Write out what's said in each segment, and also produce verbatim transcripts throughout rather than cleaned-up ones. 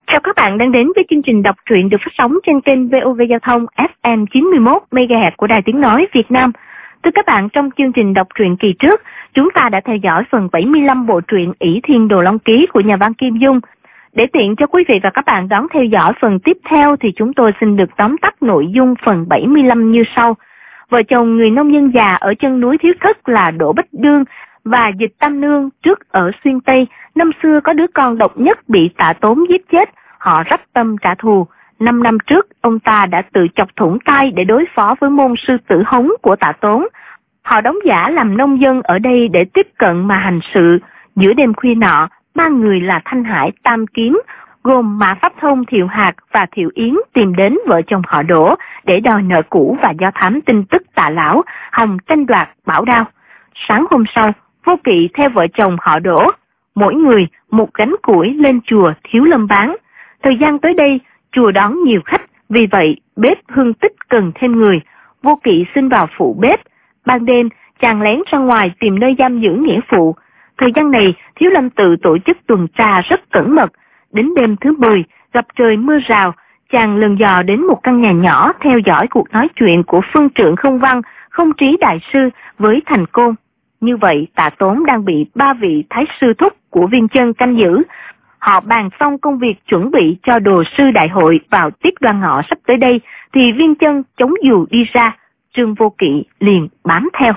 Chào các bạn đang đến với chương trình đọc truyện được phát sóng trên kênh vê o vê Giao thông ép em chín mươi mốt mê ga héc của Đài Tiếng Nói Việt Nam. Thưa các bạn, trong chương trình đọc truyện kỳ trước, chúng ta đã theo dõi phần bảy mươi lăm bộ truyện ỷ Thiên Đồ Long Ký của nhà văn Kim Dung. Để tiện cho quý vị và các bạn đón theo dõi phần tiếp theo thì chúng tôi xin được tóm tắt nội dung phần bảy mươi lăm như sau. Vợ chồng người nông dân già ở chân núi Thiếu Thất là Đỗ Bách Đương và Dịch Tam Nương trước ở Xuyên Tây, năm xưa có đứa con độc nhất bị Tạ Tốn giết chết. Họ rắp tâm trả thù. Năm năm trước, ông ta đã tự chọc thủng tay để đối phó với môn sư tử hống của Tạ Tốn. Họ đóng giả làm nông dân ở đây để tiếp cận mà hành sự. Giữa đêm khuya nọ, ba người là Thanh Hải, Tam Kiếm, gồm Mã Pháp Thông, Thiệu Hạc và Thiệu Yến tìm đến vợ chồng họ Đỗ để đòi nợ cũ và do thám tin tức Tạ Lão, hòng tranh đoạt bảo đao. Sáng hôm sau, Vô Kỵ theo vợ chồng họ Đỗ, mỗi người một gánh củi lên chùa Thiếu Lâm bán. Thời gian tới đây, chùa đón nhiều khách, vì vậy bếp Hương Tích cần thêm người. Vô Kỵ xin vào phụ bếp. Ban đêm, chàng lén ra ngoài tìm nơi giam giữ nghĩa phụ. Thời gian này, Thiếu Lâm tự tổ chức tuần tra rất cẩn mật. Đến đêm thứ mười, gặp trời mưa rào, chàng lần dò đến một căn nhà nhỏ theo dõi cuộc nói chuyện của phương trượng Không Văn, Không Trí đại sư với Thành Côn. Như vậy, Tạ Tốn đang bị ba vị thái sư thúc của Viên Chân canh giữ. Họ bàn xong công việc chuẩn bị cho đồ sư đại hội vào tiết Đoan Ngọ sắp tới đây, thì Viên Chân chống dù đi ra, Trương Vô Kỵ liền bám theo.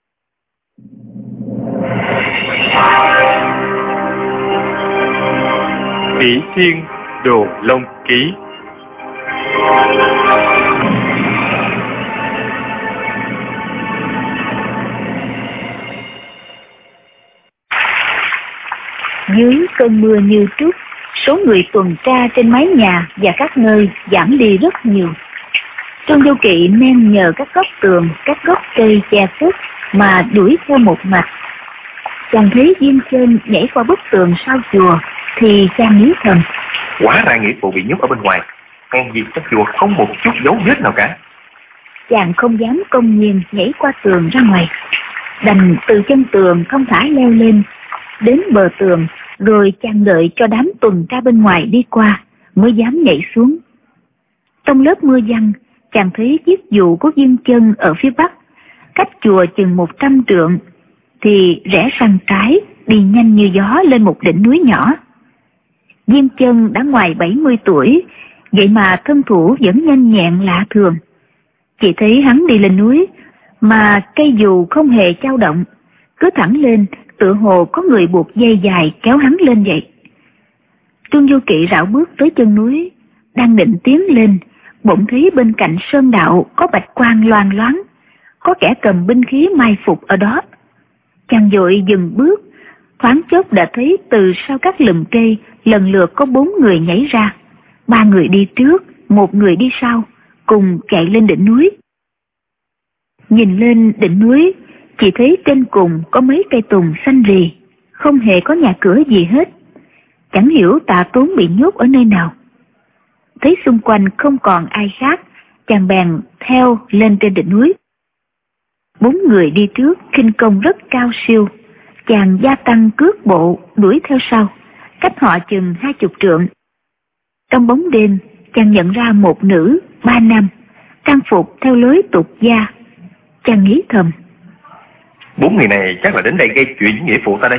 ỷ Thiên Đồ Long Ký. Dưới cơn mưa như trút, số người tuần tra trên mái nhà và các nơi giảm đi rất nhiều. Trương Vô Kỵ men nhờ các góc tường, các gốc cây che khuất mà đuổi theo một mạch. Chàng thấy Viên Chân nhảy qua bức tường sau chùa thì chàng nghĩ thầm: Hóa ra nghĩa phụ bị nhốt ở bên ngoài, hèn gì trong chùa không một chút dấu vết nào cả. Chàng không dám công nhiên nhảy qua tường ra ngoài, đành từ chân tường thong thả leo lên đến bờ tường, rồi chàng đợi cho đám tuần tra bên ngoài đi qua mới dám nhảy xuống. Trong lớp mưa giăng, chàng thấy chiếc dù của Viên Chân ở phía bắc, cách chùa chừng một trăm trượng, thì rẽ sang trái, đi nhanh như gió lên một đỉnh núi nhỏ. Viên Chân đã ngoài bảy mươi tuổi, vậy mà thân thủ vẫn nhanh nhẹn lạ thường. Chỉ thấy hắn đi lên núi, mà cây dù không hề dao động, cứ thẳng lên, tựa hồ có người buộc dây dài kéo hắn lên vậy. Trương Vô Kỵ rảo bước tới chân núi, đang định tiến lên, bỗng thấy bên cạnh sơn đạo có bạch quang loang loáng, có kẻ cầm binh khí mai phục ở đó. Chàng vội dừng bước, thoáng chốc đã thấy từ sau các lùm cây lần lượt có bốn người nhảy ra, ba người đi trước, một người đi sau, cùng chạy lên đỉnh núi. Nhìn lên đỉnh núi, chỉ thấy trên cùng có mấy cây tùng xanh rì, không hề có nhà cửa gì hết. Chẳng hiểu Tạ Tốn bị nhốt ở nơi nào. Thấy xung quanh không còn ai khác, chàng bèn theo lên trên đỉnh núi. Bốn người đi trước khinh công rất cao siêu, chàng gia tăng cước bộ đuổi theo sau, cách họ chừng hai chục trượng. Trong bóng đêm, chàng nhận ra một nữ, ba nam, trang phục theo lối tục gia. Chàng nghĩ thầm: Bốn người này chắc là đến đây gây chuyện với nghĩa phụ ta đây.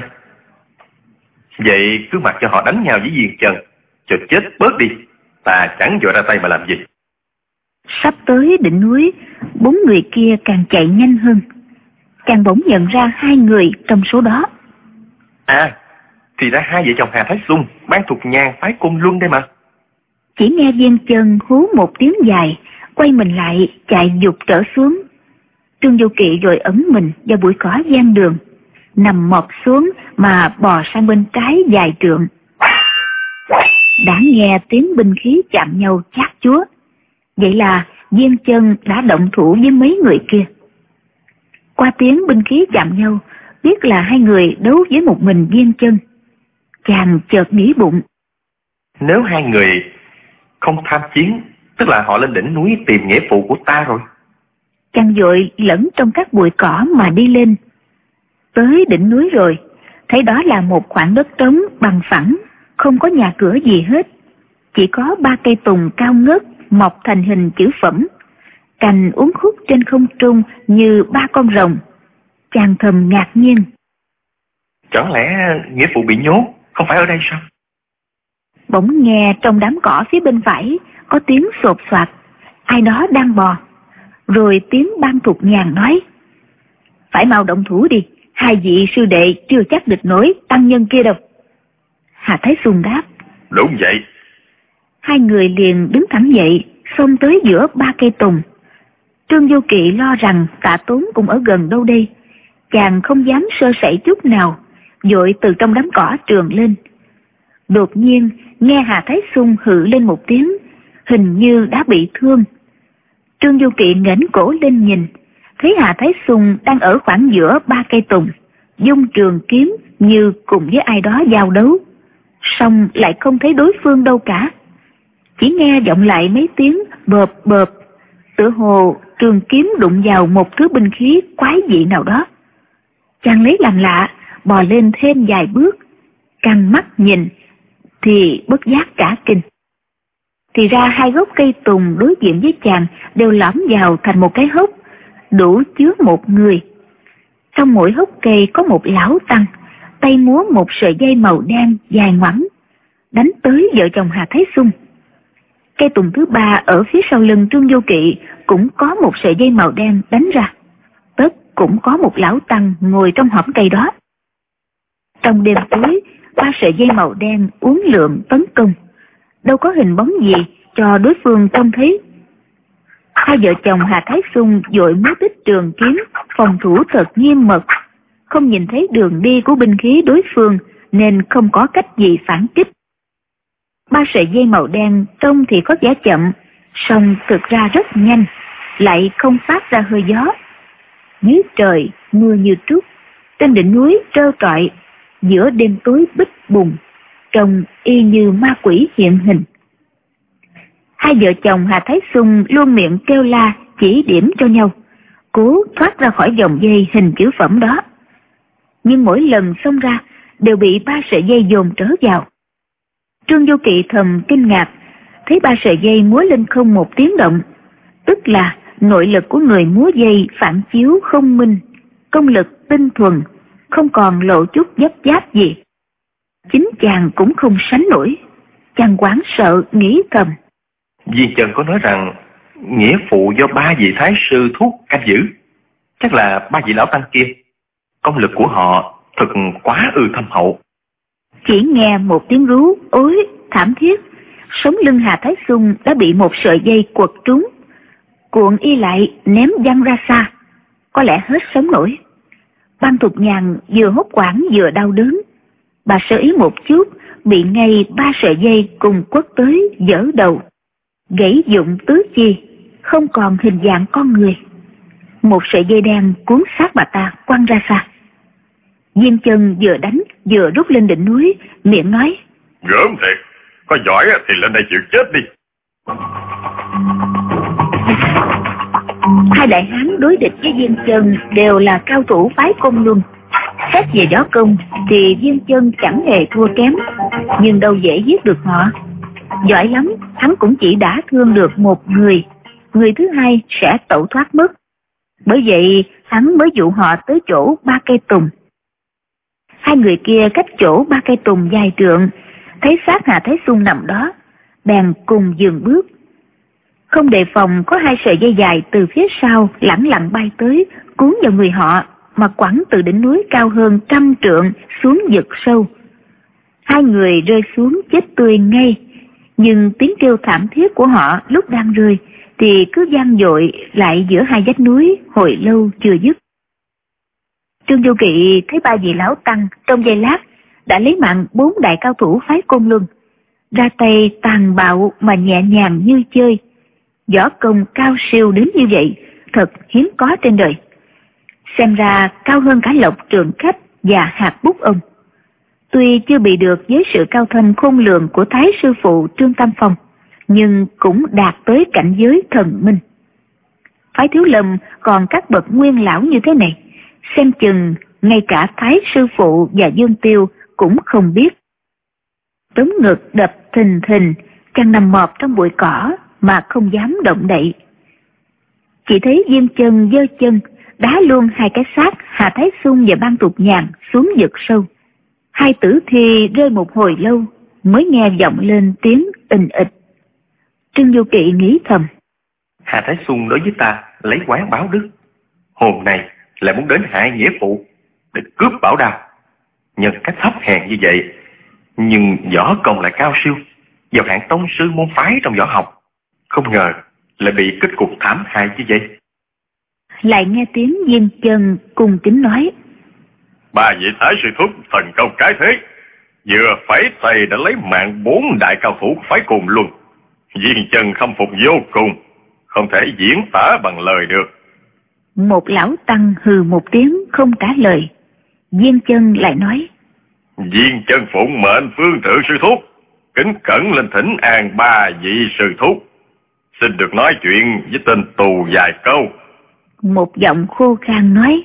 Vậy cứ mặc cho họ đánh nhau với Viên Chân, cho chết bớt đi, ta chẳng vội ra tay mà làm gì. Sắp tới đỉnh núi, bốn người kia càng chạy nhanh hơn. Chàng bỗng nhận ra hai người trong số đó. À, thì ra hai vợ chồng Hà Thái Xung, ban thuộc nhàn phái Côn Luân đây mà. Chỉ nghe Viên Chân hú một tiếng dài, quay mình lại chạy vụt trở xuống. Trương Vô Kỵ rồi ẩn mình vào bụi cỏ gian đường, nằm mọt xuống mà bò sang bên trái vài trượng. Đã nghe tiếng binh khí chạm nhau chát chúa. Vậy là Viên Chân đã động thủ với mấy người kia. Qua tiếng binh khí chạm nhau, biết là hai người đấu với một mình Viên Chân. Chàng chợt nghĩ bụng: Nếu hai người không tham chiến, tức là họ lên đỉnh núi tìm nghĩa phụ của ta rồi. Chàng vội lẫn trong các bụi cỏ mà đi lên. Tới đỉnh núi rồi, thấy đó là một khoảng đất trống bằng phẳng, không có nhà cửa gì hết. chỉ có ba cây tùng cao ngất mọc thành hình chữ phẩm, cành uốn khúc trên không trung như ba con rồng. Chàng thầm ngạc nhiên. Chẳng lẽ nghĩa phụ bị nhốt không phải ở đây sao? Bỗng nghe trong đám cỏ phía bên phải có tiếng sột soạt, ai đó đang bò. Rồi tiếng Ban Thục Nhàn nói: phải mau động thủ đi, hai vị sư đệ chưa chắc địch nổi tăng nhân kia đâu. Hà Thái Sùng đáp: đúng vậy. Hai người liền đứng thẳng dậy, xông tới giữa ba cây tùng. Trương Vô Kỵ lo rằng Tạ Tốn cũng ở gần đâu đây, chàng không dám sơ sẩy chút nào, vội từ trong đám cỏ trườn lên. Đột nhiên nghe Hà Thái Sung hự lên một tiếng, hình như đã bị thương. Trương Vô Kỵ nghển cổ lên nhìn, thấy Hà Thái Sung đang ở khoảng giữa ba cây tùng, dung trường kiếm như cùng với ai đó giao đấu, song lại không thấy đối phương đâu cả. Chỉ nghe vọng lại mấy tiếng bợp bợp, tựa hồ trường kiếm đụng vào một thứ binh khí quái dị nào đó. Chàng lấy làm lạ, bò lên thêm vài bước, căng mắt nhìn thì bất giác cả kinh. Thì ra hai gốc cây tùng đối diện với chàng đều lõm vào thành một cái hốc, đủ chứa một người. Trong mỗi hốc cây có một lão tăng, tay múa một sợi dây màu đen dài ngoẵng, đánh tới vợ chồng Hà Thái Sung. Cây tùng thứ ba ở phía sau lưng Trương Vô Kỵ cũng có một sợi dây màu đen đánh ra, tất cũng có một lão tăng ngồi trong hõm cây đó. Trong đêm tối, ba sợi dây màu đen uốn lượn tấn công, đâu có hình bóng gì cho đối phương trông thấy. Hai vợ chồng Hà Thái Sung vội múa tích trường kiếm, phòng thủ thật nghiêm mật, không nhìn thấy đường đi của binh khí đối phương nên không có cách gì phản kích. Ba sợi dây màu đen trông thì có vẻ chậm, song thực ra rất nhanh, lại không phát ra hơi gió. Dưới trời mưa như trút, trên đỉnh núi trơ trọi, giữa đêm tối bích bùng, trông y như ma quỷ hiện hình. Hai vợ chồng Hà Thái Sung luôn miệng kêu la chỉ điểm cho nhau, cố thoát ra khỏi vòng dây hình chữ phẩm đó. Nhưng mỗi lần xông ra đều bị ba sợi dây dồn trở vào. Trương Vô Kỵ thầm kinh ngạc, thấy ba sợi dây múa lên không một tiếng động, tức là nội lực của người múa dây phản chiếu không minh, công lực tinh thuần, không còn lộ chút dấp giáp gì. Chính chàng cũng không sánh nổi, chàng hoảng sợ nghĩ thầm. Viên Trần có nói rằng nghĩa phụ do ba vị thái sư thuốc canh giữ, chắc là ba vị lão tăng kia, công lực của họ thật quá ư thâm hậu. Chỉ nghe một tiếng rú ối thảm thiết, sống lưng Hà Thái Sung đã bị một sợi dây quật trúng, cuộn y lại ném văng ra xa, có lẽ hết sống nổi. Ban Thục Nhàn vừa hốt hoảng vừa đau đớn, bà sơ ý một chút bị ngay ba sợi dây cùng quất tới vỡ đầu, gãy dụng tứ chi, không còn hình dạng con người. Một sợi dây đen cuốn sát bà ta quăng ra xa. Diên Chân vừa đánh vừa rút lên đỉnh núi, miệng nói: gớm thiệt, có giỏi thì lên đây chịu chết đi. Hai đại hán đối địch với Diên Chân đều là cao thủ phái Côn Luân. Xét về võ công thì Diên Chân chẳng hề thua kém, nhưng đâu dễ giết được họ. Giỏi lắm, hắn cũng chỉ đả thương được một người, người thứ hai sẽ tẩu thoát mất. Bởi vậy hắn mới dụ họ tới chỗ ba cây tùng. Hai người kia cách chỗ ba cây tùng dài trượng, thấy xác Hà Thái Sung nằm đó, bèn cùng dừng bước. Không đề phòng có hai sợi dây dài từ phía sau lẳng lặng bay tới, cuốn vào người họ mà quẳng từ đỉnh núi cao hơn trăm trượng xuống vực sâu. Hai người rơi xuống chết tươi ngay, nhưng tiếng kêu thảm thiết của họ lúc đang rơi thì cứ vang dội lại giữa hai vách núi hồi lâu chưa dứt. Trương Vô Kỵ thấy ba vị lão tăng trong giây lát đã lấy mạng bốn đại cao thủ phái Côn Luân, ra tay tàn bạo mà nhẹ nhàng như chơi. Võ công cao siêu đến như vậy thật hiếm có trên đời, xem ra cao hơn cả Lộc Trường Khách và Hạc Bút ông. Tuy chưa bị được với sự cao thâm khôn lường của Thái sư phụ Trương Tam Phong, nhưng cũng đạt tới cảnh giới thần minh. Phái Thiếu Lâm còn các bậc nguyên lão như thế này, xem chừng ngay cả Thái sư phụ và Dương Tiêu cũng không biết. Tống ngực đập thình thình, chàng nằm mọp trong bụi cỏ mà không dám động đậy. Chỉ thấy Diêm Chân giơ chân đá luôn hai cái xác Hà Thái Xung và Ban Tục Nhàn xuống vực sâu. Hai tử thi rơi một hồi lâu mới nghe vọng lên tiếng ình ịch. Trương Du Kỵ nghĩ thầm: Hà Thái Xung đối với ta lấy oán báo đức, hôm nay lại muốn đến hại nghĩa phụ để cướp bảo đao. Nhân cách thấp hèn như vậy, nhưng võ công lại cao siêu, vào hạng tông sư môn phái trong võ học, không ngờ lại bị kết cục thảm hại như vậy. Lại nghe tiếng Diêm Chân cung kính nói: Ba vị thái sư thúc thần công cái thế, vừa phải tay đã lấy mạng bốn đại cao thủ của phái cùng luôn. Diêm Chân khâm phục vô cùng, không thể diễn tả bằng lời được. Một lão tăng hừ một tiếng không trả lời. Diêm Chân lại nói: Diêm Chân phụng mệnh phương thượng sư thúc, kính cẩn lên thỉnh an ba vị sư thúc, xin được nói chuyện với tên tù vài câu. Một giọng khô khan nói: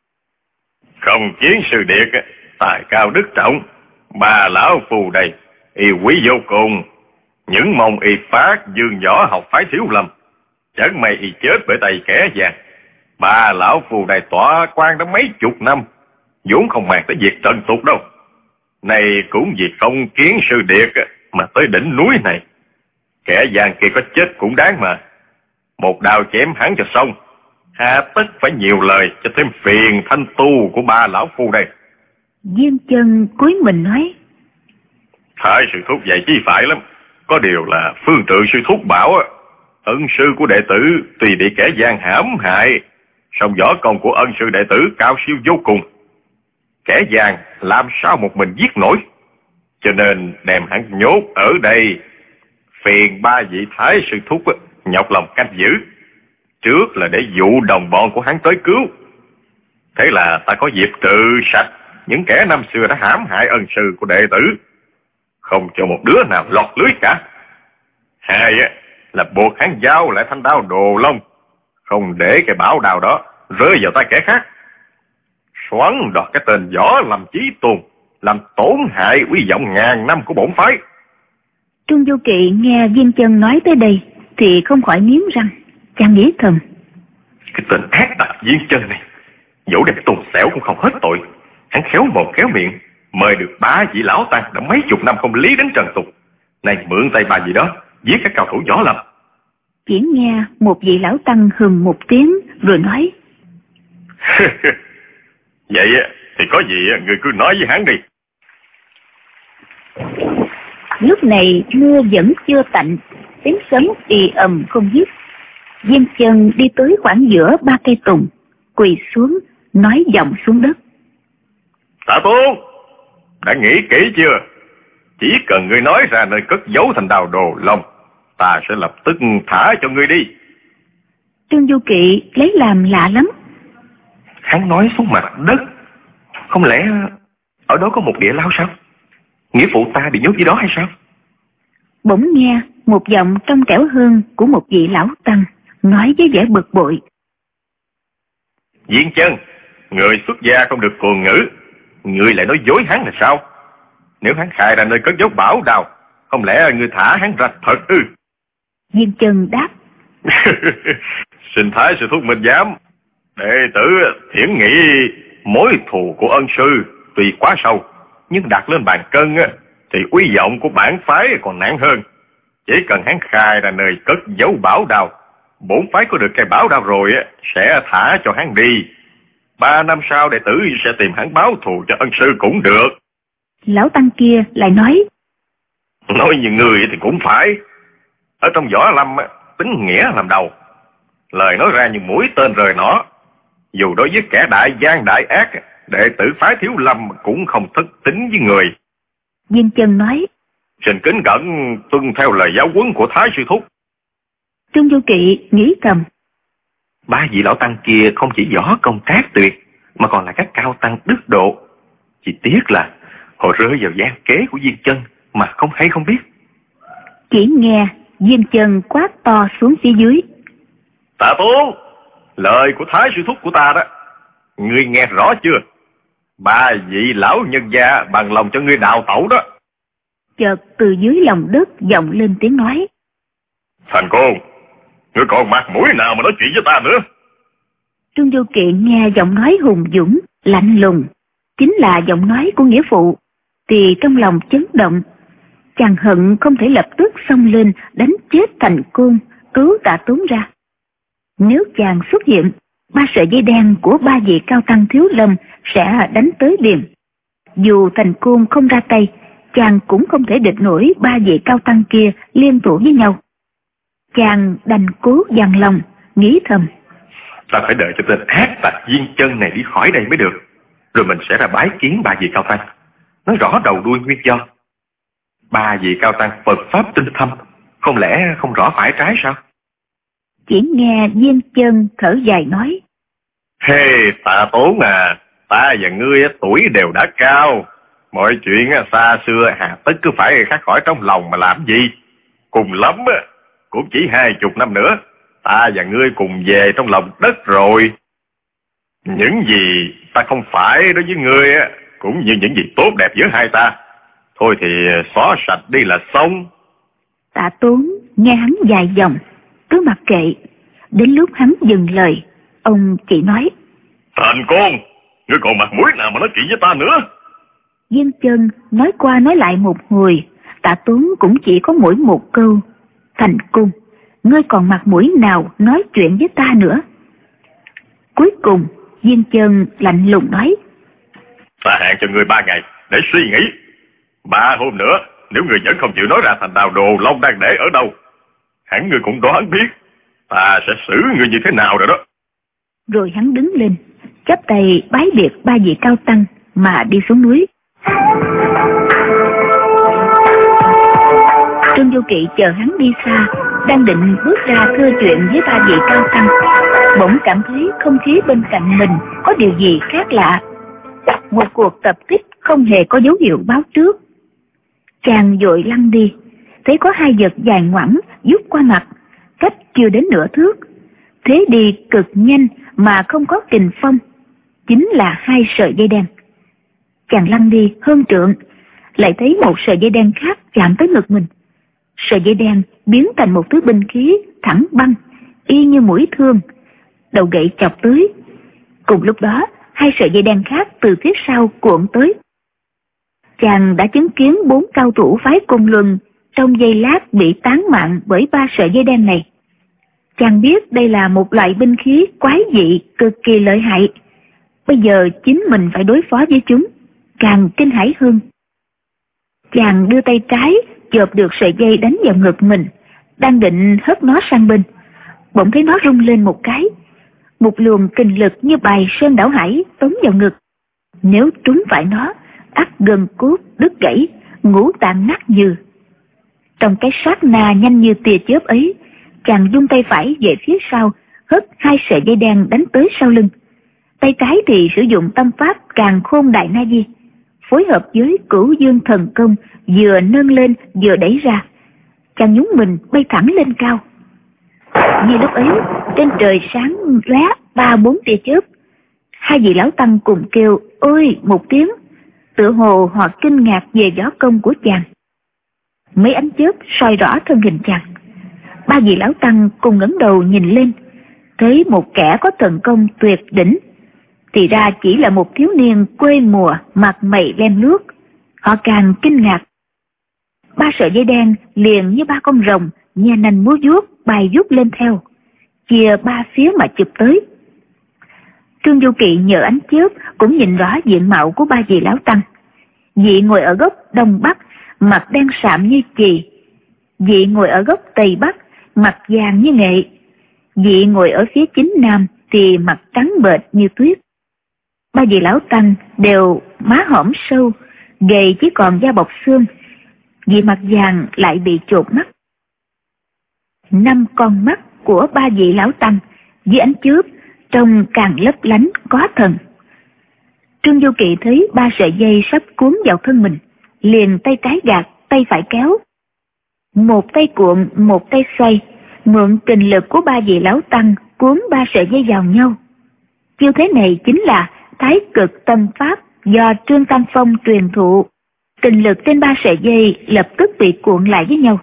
Không chiến sư điệt, tài cao đức trọng, ba lão phù đây y quý vô cùng, những mong y phát dương võ học phái Thiếu Lâm, chẳng may y chết bởi tay kẻ gian. Ba lão phù này tỏa quan đã mấy chục năm, vốn không màng tới việc trần tục đâu. Này cũng vì không kiến sư điệt mà tới đỉnh núi này. Kẻ gian kia có chết cũng đáng mà. Một đao chém hắn cho xong, hà tất phải nhiều lời cho thêm phiền thanh tu của ba lão phu đây. Diêm Chân cúi mình nói: Thái sư thúc vậy chi phải lắm. Có điều là phương trượng sư thúc bảo ân sư của đệ tử tuy bị kẻ gian hãm hại, song võ công của ân sư đệ tử cao siêu vô cùng. Kẻ gian làm sao một mình giết nổi, cho nên đem hắn nhốt ở đây. Phiền ba vị thái sư thúc nhọc lòng canh giữ, trước là để dụ đồng bọn của hắn tới cứu. Thế là ta có dịp trừ sạch những kẻ năm xưa đã hãm hại ân sư của đệ tử, không cho một đứa nào lọt lưới cả. Hai là buộc hắn giao lại thanh đao Đồ Long, không để cái bảo đao đó rơi vào tay kẻ khác, xoắn đoạt cái tên Võ Lâm Chí Tôn, làm tổn hại uy vọng ngàn năm của bổn phái. Trương Du Kỵ nghe Diêm Chân nói tới đây thì không khỏi nghiến răng, chàng nghĩ thầm: Cái tên ác tặc Diêm Chân này, dẫu đem tùng xẻo cũng không hết tội. Hắn khéo mồm khéo miệng, mời được ba vị lão tăng đã mấy chục năm không lý đến trần tục, này mượn tay ba vị đó giết các cao thủ võ lâm. Chỉ nghe một vị lão tăng hừm một tiếng rồi nói: Vậy thì có gì người cứ nói với hắn đi. Lúc này mưa vẫn chưa tạnh, tiếng sấm ì ầm không dứt. Diêm Chân đi tới khoảng giữa ba cây tùng, quỳ xuống nói giọng xuống đất: Tạ Tôn, đã nghĩ kỹ chưa? Chỉ cần ngươi nói ra nơi cất giấu thành đao Đồ Long, ta sẽ lập tức thả cho ngươi đi. Trương Du Kỵ lấy làm lạ lắm. Hắn nói xuống mặt đất, không lẽ ở đó có một địa lao sao? Nghĩa phụ ta bị nhốt dưới đó hay sao? Bỗng nghe một giọng trong trẻo hơn của một vị lão tăng nói với vẻ bực bội: Diên Chân, người xuất gia không được cuồng ngữ, ngươi lại nói dối hắn là sao? Nếu hắn khai ra nơi cất giấu bảo đao, không lẽ ngươi thả hắn ra thật ư? Diên Chân đáp: Xin thái sư thúc minh giám, đệ tử thiển nghĩ mối thù của ân sư tuy quá sâu, nhưng đặt lên bàn cân thì uy vọng của bản phái còn nặng hơn. Chỉ cần hắn khai ra nơi cất giấu bảo đao, bổn phái có được cái bảo đao rồi sẽ thả cho hắn đi. Ba năm sau đệ tử sẽ tìm hắn báo thù cho ân sư cũng được. Lão tăng kia lại nói: Nói như người thì cũng phải. Ở trong võ lâm tính nghĩa làm đầu, lời nói ra như mũi tên rời nỏ. Dù đối với kẻ đại gian đại ác, đệ tử phái Thiếu Lâm cũng không thất tín với người. Diêm Chân nói: Xin kính cẩn tuân theo lời giáo huấn của thái sư thúc. Trương Du Kỵ nghĩ thầm: Ba vị lão tăng kia không chỉ võ công trác tuyệt, mà còn là các cao tăng đức độ. Chỉ tiếc là họ rơi vào gian kế của Diêm Chân mà không hay không biết. Chỉ nghe Diêm Chân quát to xuống phía dưới: Tạ Tôn, lời của thái sư thúc của ta đó, ngươi nghe rõ chưa? Ba vị lão nhân gia bằng lòng cho ngươi đào tẩu đó. chợt từ dưới lòng đất vọng lên tiếng nói: Thành Côn, ngươi còn mặt mũi nào mà nói chuyện với ta nữa? Trương Vô Kỵ nghe giọng nói hùng dũng, lạnh lùng, chính là giọng nói của nghĩa phụ, thì trong lòng chấn động. Chàng hận không thể lập tức xông lên đánh chết Thành Côn, cứu Tạ Tốn ra. Nếu chàng xuất hiện, ba sợi dây đen của ba vị cao tăng Thiếu Lâm sẽ đánh tới liền. Dù Thành Côn không ra tay, chàng cũng không thể địch nổi ba vị cao tăng kia liên thủ với nhau. Chàng đành cố dằn lòng, nghĩ thầm: Ta phải đợi cho tên ác tặc Viên Chân này đi khỏi đây mới được, rồi mình sẽ ra bái kiến ba vị cao tăng, nói rõ đầu đuôi nguyên do. Ba vị cao tăng Phật pháp tinh thâm, không lẽ không rõ phải trái sao? Chỉ nghe Viên Chân thở dài nói: Hey, Tạ Tốn à, ta và ngươi tuổi đều đã cao, mọi chuyện xa xưa hà tất cứ phải khắc khỏi trong lòng mà làm gì? Cùng lắm cũng chỉ hai chục năm nữa, ta và ngươi cùng về trong lòng đất rồi. Những gì ta không phải đối với ngươi cũng như những gì tốt đẹp giữa hai ta, thôi thì xóa sạch đi là xong. Tạ Tốn nghe hắn dài dòng, cứ mặc kệ. Đến lúc hắn dừng lời, ông chỉ nói: Thành Côn, ngươi còn mặt mũi nào mà nói chuyện với ta nữa? Viên Chân nói qua nói lại một hồi, Tạ Tốn cũng chỉ có mỗi một câu: Thành Côn, ngươi còn mặt mũi nào nói chuyện với ta nữa? Cuối cùng Viên Chân lạnh lùng nói: Ta hạn cho ngươi ba ngày để suy nghĩ. Ba hôm nữa, nếu ngươi vẫn không chịu nói ra thành đạo Đồ Long đang để ở đâu, hẳn ngươi cũng đoán biết ta sẽ xử ngươi như thế nào rồi đó. Rồi hắn đứng lên, chắp tay bái biệt ba vị cao tăng mà đi xuống núi. Trương Vô Kỵ chờ hắn đi xa, đang định bước ra thưa chuyện với ba vị cao tăng, bỗng cảm thấy không khí bên cạnh mình có điều gì khác lạ. Một cuộc tập kích không hề có dấu hiệu báo trước. Chàng vội lăn đi, thấy có hai vật dài ngoẵng vút qua mặt, cách chưa đến nửa thước. Thế đi cực nhanh mà không có kình phong, chính là hai sợi dây đen. Chàng lăn đi hơn trượng, lại thấy một sợi dây đen khác chạm tới ngực mình. Sợi dây đen biến thành một thứ binh khí thẳng băng, y như mũi thương, đầu gậy chọc tới. Cùng lúc đó, hai sợi dây đen khác từ phía sau cuộn tới. Chàng đã chứng kiến bốn cao thủ phái Côn Luân trong giây lát bị tán mạng bởi ba sợi dây đen này. Chàng biết đây là một loại binh khí quái dị cực kỳ lợi hại. Bây giờ chính mình phải đối phó với chúng, càng kinh hãi hơn. Chàng đưa tay trái chộp được sợi dây đánh vào ngực mình, đang định hất nó sang bên, bỗng thấy nó rung lên một cái. Một luồng kình lực như bài sơn đảo hải tống vào ngực. Nếu trúng phải nó, ắt gần cốt đứt gãy, ngũ tạng nát nhừ. Trong cái sát na nhanh như tia chớp ấy, chàng dung tay phải về phía sau, hất hai sợi dây đen đánh tới sau lưng. Tay trái thì sử dụng tâm pháp Càn Khôn Đại Na Di, phối hợp với Cửu Dương Thần Công, vừa nâng lên vừa đẩy ra. Chàng nhún mình bay thẳng lên cao. Ngay lúc ấy, trên trời sáng lóe ba bốn tia chớp. Hai vị lão tăng cùng kêu ôi một tiếng, tựa hồ họ kinh ngạc về võ công của chàng. Mấy ánh chớp soi rõ thân hình chàng. Ba vị lão tăng cùng ngẩng đầu nhìn lên, thấy một kẻ có thần công tuyệt đỉnh, thì ra chỉ là một thiếu niên quê mùa mặt mày lem luốc. Họ càng kinh ngạc. Ba sợi dây đen liền như ba con rồng nhe nanh múa vuốt bay vút lên theo, chia ba phía mà chụp tới. Trương Du Kỵ nhờ ánh chớp cũng nhìn rõ diện mạo của ba vị lão tăng. Vị ngồi ở góc đông bắc, mặt đen sạm như chì. Vị ngồi ở góc tây bắc, mặt vàng như nghệ. Vị ngồi ở phía chính nam thì mặt trắng bệch như tuyết. Ba vị lão tăng đều má hõm sâu, gầy chỉ còn da bọc xương. Vị mặt vàng lại bị chột mắt. Năm con mắt của ba vị lão tăng dưới ánh chớp trông càng lấp lánh có thần. Trương Du Kỵ thấy ba sợi dây sắp cuốn vào thân mình, liền tay trái gạt, tay phải kéo. Một tay cuộn, một tay xoay, mượn kình lực của ba vị lão tăng cuốn ba sợi dây vào nhau. Chiêu thế này chính là Thái Cực Tâm Pháp do Trương Tam Phong truyền thụ. Kình lực trên ba sợi dây lập tức bị cuộn lại với nhau.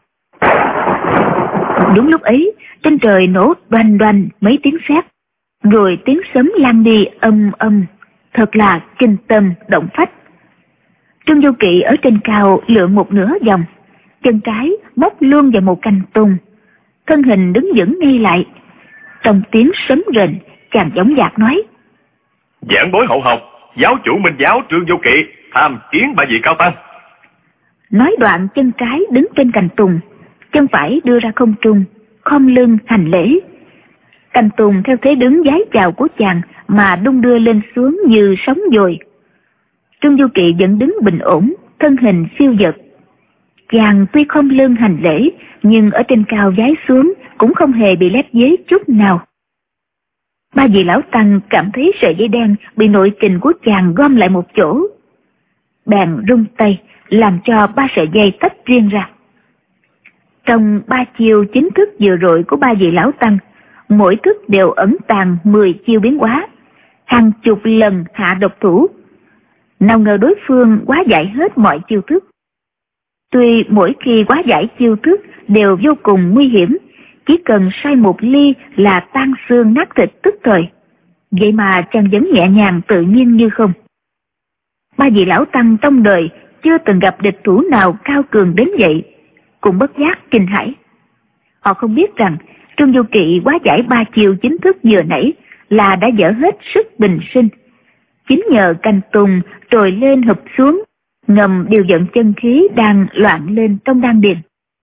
Đúng lúc ấy, trên trời nổ đoành đoành mấy tiếng sét, rồi tiếng sấm lan đi âm âm, thật là kinh tâm động phách. Trương Du Kỵ ở trên cao lượn một nửa vòng, chân trái móc luôn vào một cành tùng, thân hình đứng vững ngay lại. Trong tiếng sấm rền, chàng dõng dạc nói: Giảng bối hậu học, giáo chủ Minh giáo Trương Du Kỵ tham kiến ba vị cao tăng. Nói đoạn chân trái đứng trên cành tùng, chân phải đưa ra không trung, khom lưng hành lễ. Cành tùng theo thế đứng vái chào của chàng mà đung đưa lên xuống như sóng dồi. Trương Du Kỵ vẫn đứng bình ổn, thân hình phiêu dật. Chàng tuy khom lưng hành lễ, nhưng ở trên cao vái xuống cũng không hề bị lép vế chút nào. Ba vị lão tăng cảm thấy sợi dây đen bị nội kình của chàng gom lại một chỗ, bèn rung tay làm cho ba sợi dây tách riêng ra. Trong ba chiêu chính thức vừa rồi của ba vị lão tăng, mỗi thức đều ẩn tàng mười chiêu biến hóa, hàng chục lần hạ độc thủ. Nào ngờ đối phương hóa giải hết mọi chiêu thức. Tuy mỗi khi hóa giải chiêu thức đều vô cùng nguy hiểm, chỉ cần sai một ly là tan xương nát thịt tức thời, vậy mà chàng vẫn nhẹ nhàng tự nhiên như không. Ba vị lão tăng trong đời chưa từng gặp địch thủ nào cao cường đến vậy, cũng bất giác kinh hãi. Họ không biết rằng Trương Du Kỵ hóa giải ba chiều chính thức vừa nãy là đã dở hết sức bình sinh. Chính nhờ cành tùng trồi lên hụp xuống, ngầm điều dẫn chân khí đang loạn lên trong đan điền.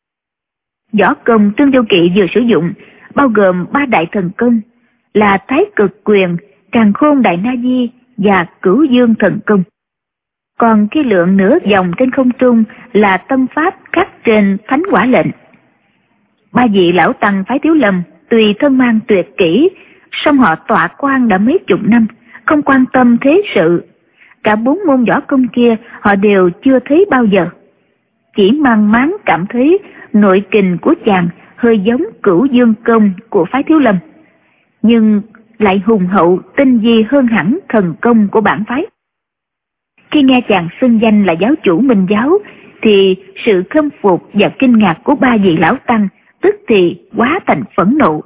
Võ công Trương Du Kỵ vừa sử dụng bao gồm ba đại thần công là Thái Cực Quyền, Càn Khôn Đại Na Di và Cửu Dương Thần Công. Còn cái lượng nửa vòng trên không trung là tâm pháp khắc trên Thánh Quả Lệnh. Ba vị lão tăng phái Thiếu Lâm tùy thân mang tuyệt kỹ, song họ tọa quan đã mấy chục năm, không quan tâm thế sự. Cả bốn môn võ công kia họ đều chưa thấy bao giờ. Chỉ mang máng cảm thấy nội kình của chàng hơi giống Cửu Dương Công của phái Thiếu Lâm, nhưng lại hùng hậu tinh vi hơn hẳn thần công của bản phái. Khi nghe chàng xưng danh là giáo chủ Minh giáo, thì sự khâm phục và kinh ngạc của ba vị lão tăng tức thì hóa thành phẫn nộ.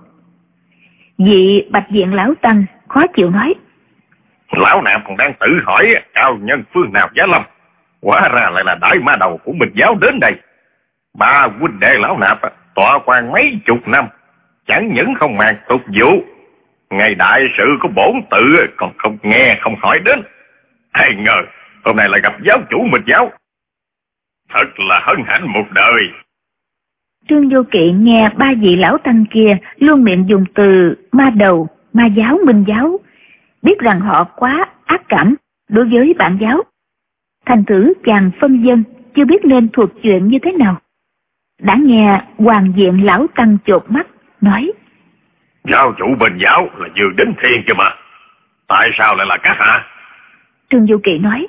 Vị Bạch Diện lão tăng khó chịu nói: Lão nạp còn đang tự hỏi cao nhân phương nào giá lâm, hóa ra lại là đại ma đầu của Minh giáo đến đây. Ba huynh đệ lão nạp tọa quan mấy chục năm, chẳng những không màng tục vụ, ngày đại sự có bổn tự còn không nghe không hỏi đến. Ai ngờ hôm nay lại gặp giáo chủ Minh giáo, thật là hân hạnh một đời. Trương Du Kỵ nghe ba vị lão tăng kia luôn miệng dùng từ ma đầu, ma giáo, Minh giáo, biết rằng họ quá ác cảm đối với bản giáo. Thành thử chàng phân dân, chưa biết nên thuật chuyện như thế nào. Đã nghe Hoàng Diện lão tăng chột mắt nói: Giáo chủ Minh giáo là Dương Đính Thiên cơ mà, tại sao lại là các hạ? Trương Du Kỵ nói: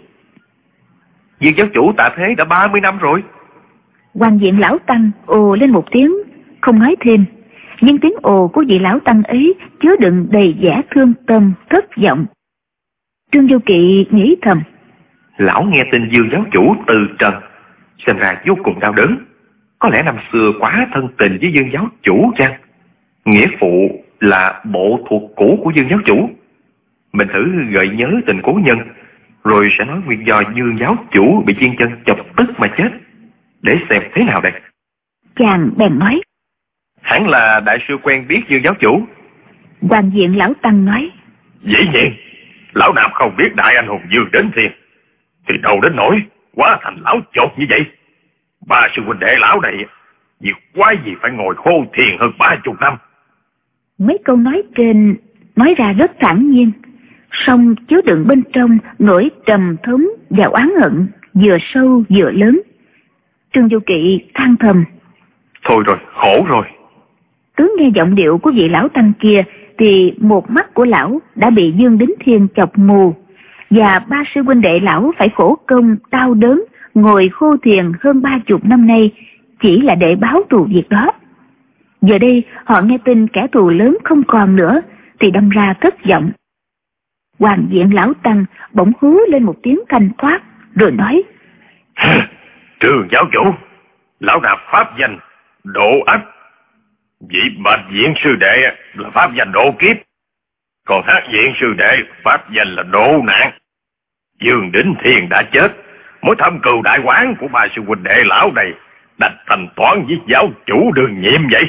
Dương giáo chủ tạ thế đã ba mươi năm rồi. Hoàng Diện lão tăng ồ lên một tiếng, không nói thêm, nhưng tiếng ồ của vị lão tăng ấy chứa đựng đầy vẻ thương tâm thất vọng. Trương Du Kỵ nghĩ thầm: Lão nghe tin Dương giáo chủ từ trần, xem ra vô cùng đau đớn. Có lẽ năm xưa quá thân tình với Dương giáo chủ chăng? Nghĩa phụ là bộ thuộc cũ của Dương giáo chủ. Mình thử gợi nhớ tình cố nhân, rồi sẽ nói nguyên do Dương giáo chủ bị chiên chân chọc tức mà chết, để xem thế nào đây. Chàng bèn nói: Hẳn là đại sư quen biết Dương giáo chủ. Hoàng Diện lão tăng nói: Dĩ nhiên, lão nạp không biết đại anh hùng Dương Đến Thiên, thì đâu đến nỗi quá thành lão chột như vậy. Ba sư huynh đệ lão này việc quái gì phải ngồi khô thiền hơn ba chục năm. Mấy câu nói trên nói ra rất thản nhiên, song chứa đựng bên trong nỗi trầm thống và oán hận vừa sâu vừa lớn. Trương Du Kỵ than thầm: Thôi rồi, khổ rồi. Cứ nghe giọng điệu của vị lão tăng kia thì một mắt của lão đã bị Dương Đính Thiên chọc mù, và ba sư huynh đệ lão phải khổ công đau đớn ngồi khô thiền hơn ba chục năm nay chỉ là để báo thù việc đó. Giờ đây họ nghe tin kẻ thù lớn không còn nữa thì đâm ra thất vọng. Hoàng Diện lão tăng bỗng hú lên một tiếng thanh thoát rồi nói: Trường giáo chủ, lão nạp pháp danh Độ Ách. Vị Bạch Diện sư đệ là pháp danh Độ Kiếp, còn Hắc Diện sư đệ pháp danh là Độ Nạn. Dương Đỉnh Thiên đã chết, mối thâm cừu đại quán của ba sư huynh đệ lão này đành thanh toán với giáo chủ đương nhiệm vậy.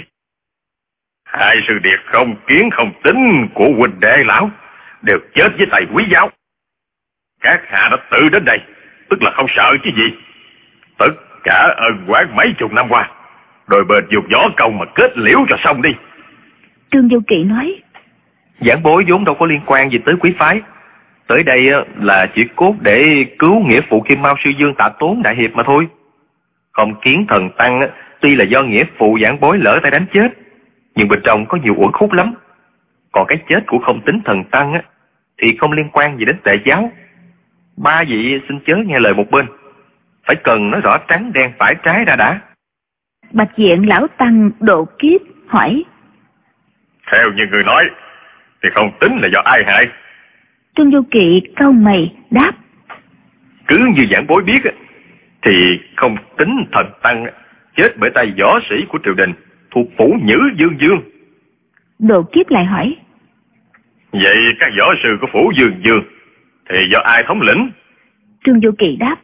Hai sư điệt không kiến không tính của huynh đệ lão đều chết với tay quý giáo. Các hạ đã tự đến đây, tức là không sợ chứ gì. Tất cả ân oán mấy chục năm qua, đôi bên dùng gió công mà kết liễu cho xong đi. Trương Du Kỵ nói: Giảng bối vốn đâu có liên quan gì tới quý phái. Tới đây là chỉ cốt để cứu nghĩa phụ Kim Mao sư dương Tạ Tốn đại hiệp mà thôi. Không kiến thần tăng tuy là do nghĩa phụ giảng bối lỡ tay đánh chết, nhưng bên trong có nhiều uẩn khúc lắm. Còn cái chết của không tính thần tăng á, thì không liên quan gì đến tệ giáo. Ba vị xin chớ nghe lời một bên, phải cần nói rõ trắng đen phải trái ra đã. Bạch Diện lão tăng Độ Kiếp hỏi: Theo như người nói thì không tính là do ai hại? Trương Du Kỵ cau mày đáp: Cứ như giảng bối biết thì không tính thần tăng chết bởi tay võ sĩ của triều đình thuộc phủ Nhữ Dương Dương. Độ Kiếp lại hỏi: Vậy các võ sư của phủ Dương Dương thì do ai thống lĩnh? Trương Du Kỵ đáp: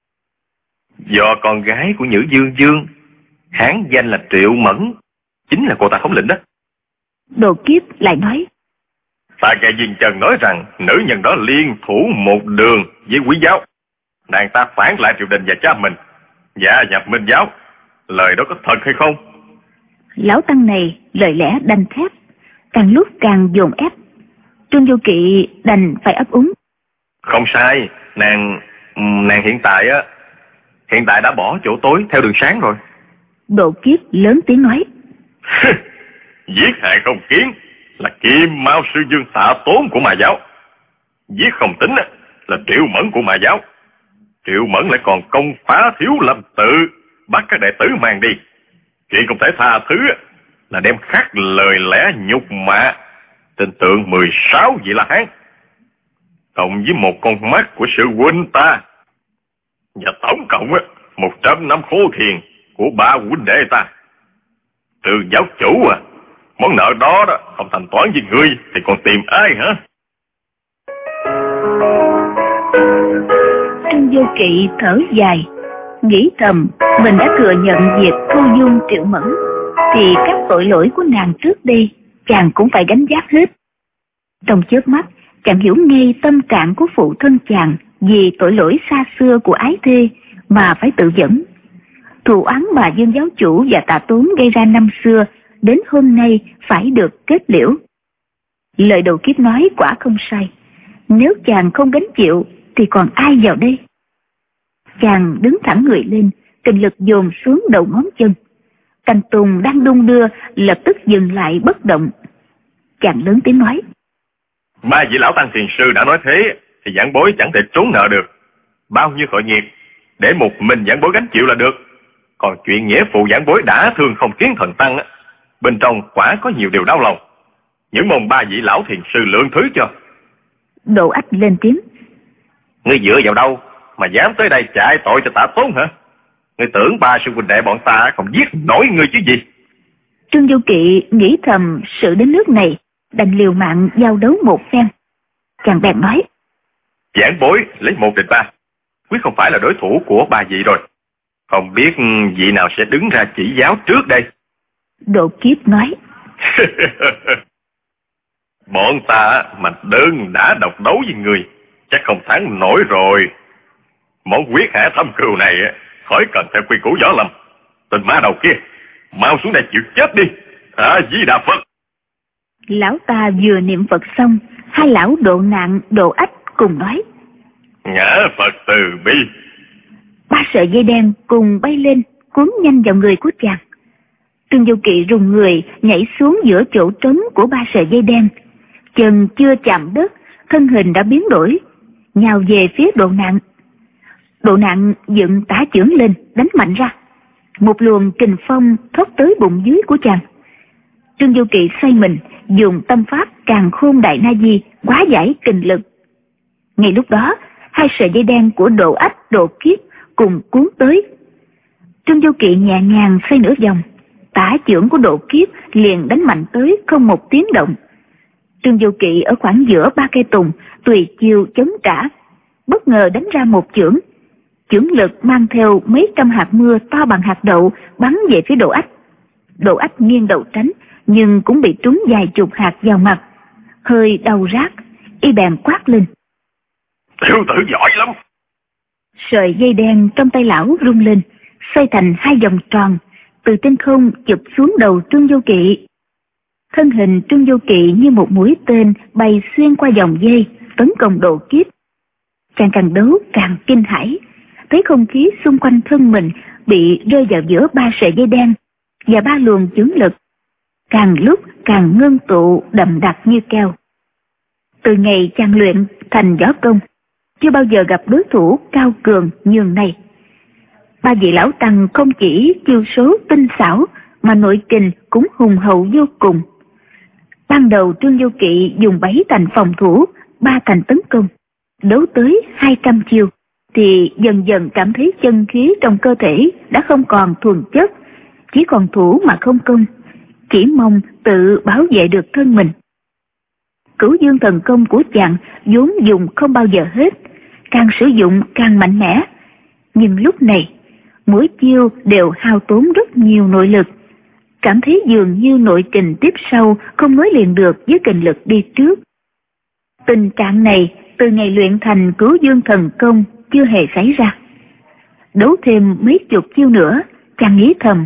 Do con gái của Nhữ Dương Dương, hán danh là Triệu Mẫn, chính là cô ta thống lĩnh đó. Độ Kiếp lại nói: Ta nghe Diên Trần nói rằng nữ nhân đó liên thủ một đường với quý giáo. Nàng ta phản lại triều đình và cha mình, gia nhập Minh giáo. Lời đó có thật hay không? Lão tăng này lời lẽ đanh thép, càng lúc càng dồn ép. Trương Du Kỵ đành phải ấp úng: Không sai, nàng nàng hiện tại á hiện tại đã bỏ chỗ tối theo đường sáng rồi. Độ Kiếp lớn tiếng nói: Giết hại không kiến là Kim Mao sư dương Tạ Tốn của Ma giáo. Giết không tính là Triệu Mẫn của Ma giáo. Triệu Mẫn lại còn công phá Thiếu Lâm Tự, bắt các đệ tử mang đi. Chuyện không thể tha thứ là đem khắc lời lẽ nhục mạ tên tượng mười sáu vị La Hán, cộng với một con mắt của sư huynh ta, và tổng cộng một trăm năm khô thiền của ba huynh đệ ta. Từ giáo chủ à, món nợ đó đó không thanh toán với ngươi thì còn tìm ai hả? Trương Du Kỵ thở dài, nghĩ thầm mình đã thừa nhận việc thu dung Triệu Mẫn, thì các tội lỗi của nàng trước đây chàng cũng phải gánh vác hết. Trong chớp mắt, chàng hiểu ngay tâm trạng của phụ thân chàng vì tội lỗi xa xưa của ái thê mà phải tự dẫn. Thù oán mà Dương giáo chủ và Tạ Tốn gây ra năm xưa đến hôm nay phải được kết liễu. Lời Độ Kiếp nói quả không sai. Nếu chàng không gánh chịu thì còn ai vào đây? Chàng đứng thẳng người lên, kình lực dồn xuống đầu ngón chân. Cành tùng đang đung đưa lập tức dừng lại bất động. Chàng lớn tiếng nói: Ba vị lão tăng thiền sư đã nói thế thì giảng bối chẳng thể trốn nợ được. Bao nhiêu tội nghiệp để một mình giảng bối gánh chịu là được. Còn chuyện nghĩa phụ giảng bối đã thương không kiến thần tăng á, bên trong quả có nhiều điều đau lòng. Những mong ba vị lão thiền sư lượng thứ cho. Độ Ách lên tiếng: Ngươi dựa vào đâu mà dám tới đây chạy tội cho Tạ Tốn hả? Ngươi tưởng ba sư huynh đệ bọn ta không giết nổi ngươi chứ gì? Trương Du Kỵ nghĩ thầm sự đến nước này đành liều mạng giao đấu một phen. Chàng bèn nói: Giảng bối lấy một địch ba, quyết không phải là đối thủ của ba vị rồi. Không biết vị nào sẽ đứng ra chỉ giáo trước đây? Độ Kiếp nói: Bọn ta mà đơn đã độc đấu với người chắc không thắng nổi rồi. Món quyết hạ thâm cừu này khỏi cần theo quy củ võ lâm. Tên ma đầu kia mau xuống đây chịu chết đi. À, Di Đà Phật. Lão ta vừa niệm Phật xong, hai lão Độ Nạn, Độ Ách cùng nói: Ngã Phật từ bi. Ba sợi dây đen cùng bay lên cuốn nhanh vào người của chàng. Trương Du Kỵ rùng người nhảy xuống giữa chỗ trống của ba sợi dây đen. Chân chưa chạm đất, thân hình đã biến đổi, nhào về phía Độ Nạn. Độ Nạn dựng tả chưởng lên đánh mạnh ra. Một luồng kình phong thoát tới bụng dưới của chàng. Trương Du Kỵ xoay mình dùng tâm pháp Càn Khôn Đại Na Di hóa giải kình lực. Ngay lúc đó, hai sợi dây đen của Độ Ách, Độ Kiếp cùng cuốn tới, Trương Vô Kỵ nhẹ nhàng xoay nửa vòng, tả chưởng của Độ Kiếp liền đánh mạnh tới không một tiếng động. Trương Vô Kỵ ở khoảng giữa ba cây tùng tùy chiều chống trả, bất ngờ đánh ra một chưởng. Chưởng lực mang theo mấy trăm hạt mưa to bằng hạt đậu bắn về phía Độ Ách. Độ Ách nghiêng đầu tránh, nhưng cũng bị trúng vài chục hạt vào mặt, hơi đau rát, y bèn quát lên: Tiểu tử giỏi lắm! Sợi dây đen trong tay lão rung lên, xoay thành hai vòng tròn, từ trên không chụp xuống đầu Trương Vô Kỵ. Thân hình Trương Vô Kỵ như một mũi tên bay xuyên qua dòng dây, tấn công Độ Kiếp. Chàng càng đấu càng kinh hãi, thấy không khí xung quanh thân mình bị rơi vào giữa ba sợi dây đen và ba luồng chướng lực, càng lúc càng ngưng tụ đậm đặc như keo. Từ ngày chàng luyện thành võ công, chưa bao giờ gặp đối thủ cao cường nhường này. Ba vị lão tăng không chỉ chiêu số tinh xảo mà nội kình cũng hùng hậu vô cùng. Ban đầu Trương Vô Kỵ dùng bảy thành phòng thủ, ba thành tấn công, đấu tới hai trăm chiêu, thì dần dần cảm thấy chân khí trong cơ thể đã không còn thuần chất, chỉ còn thủ mà không công, chỉ mong tự bảo vệ được thân mình. Cửu dương thần công của chàng vốn dùng không bao giờ hết, càng sử dụng càng mạnh mẽ, nhưng lúc này mỗi chiêu đều hao tốn rất nhiều nội lực, cảm thấy dường như nội kình tiếp sau không nối liền được với kình lực đi trước. Tình trạng này từ ngày luyện thành cửu dương thần công chưa hề xảy ra. Đấu thêm mấy chục chiêu nữa, chàng nghĩ thầm: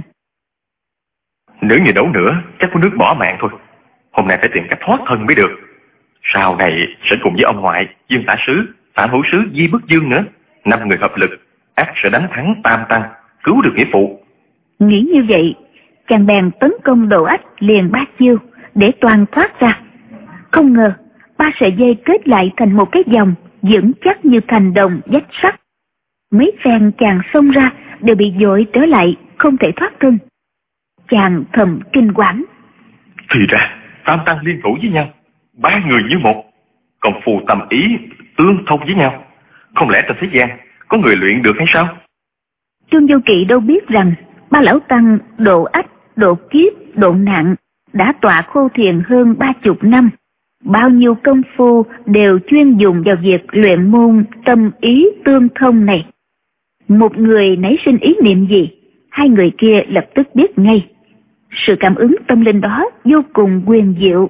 Nếu như đấu nữa chắc có nước bỏ mạng thôi. Hôm nay phải tìm cách thoát thân mới được. Sau này sẽ cùng với ông ngoại, Dương Tả Sứ, Phạm Hữu Sứ, Di Bức Dương nữa, năm người hợp lực ắt sẽ đánh thắng Tam Tăng, cứu được nghĩa phụ. Nghĩ như vậy, chàng bèn tấn công Độ Ách liền ba chiêu để toàn thoát ra. Không ngờ ba sợi dây kết lại thành một cái vòng vững chắc như thành đồng vách sắt. Mấy phen chàng xông ra đều bị dội trở lại, không thể thoát thân. Chàng thầm kinh quản: Thì ra Tam Tăng liên thủ với nhau, ba người như một, còn phù tầm ý tương thông với nhau. Không lẽ trên thế gian có người luyện được hay sao? Trương Vô Kỵ đâu biết rằng ba lão tăng Độ Ách, Độ Kiếp, Độ Nạn đã tọa khô thiền hơn ba chục năm, bao nhiêu công phu đều chuyên dùng vào việc luyện môn tâm ý tương thông này. Một người nảy sinh ý niệm gì, hai người kia lập tức biết ngay. Sự cảm ứng tâm linh đó vô cùng quyền diệu.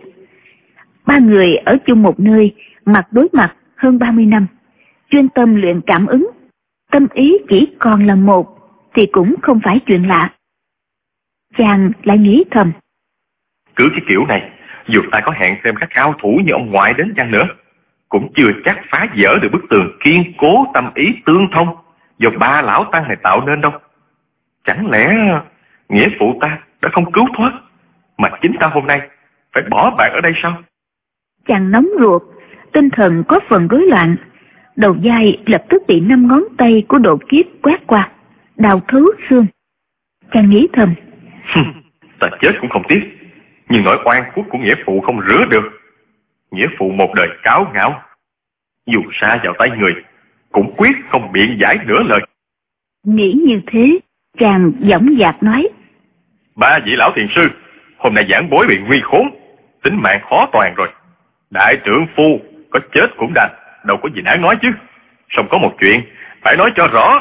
Ba người ở chung một nơi, mặt đối mặt hơn ba mươi năm, chuyên tâm luyện cảm ứng, tâm ý chỉ còn là một thì cũng không phải chuyện lạ. Chàng lại nghĩ thầm: Cứ cái kiểu này, dù ta có hẹn xem các cao thủ như ông ngoại đến chăng nữa, cũng chưa chắc phá vỡ được bức tường kiên cố tâm ý tương thông do ba lão tăng này tạo nên đâu. Chẳng lẽ nghĩa phụ ta đã không cứu thoát, mà chính ta hôm nay phải bỏ bạn ở đây sao? Chàng nóng ruột, tinh thần có phần rối loạn, đầu vai lập tức bị năm ngón tay của Độ Kiếp quét qua, đào thấu xương. Chàng nghĩ thầm: Ta chết cũng không tiếc, nhưng nỗi oan khuất của nghĩa phụ không rửa được. Nghĩa phụ một đời cáo ngạo, dù sa vào tay người cũng quyết không biện giải nửa lời. Nghĩ như thế, chàng dõng dạc nói: Ba vị lão thiền sư, hôm nay giảng bối bị nguy khốn, tính mạng khó toàn rồi. Đại trưởng phu có chết cũng đành, đâu có gì đáng nói chứ. Song có một chuyện phải nói cho rõ.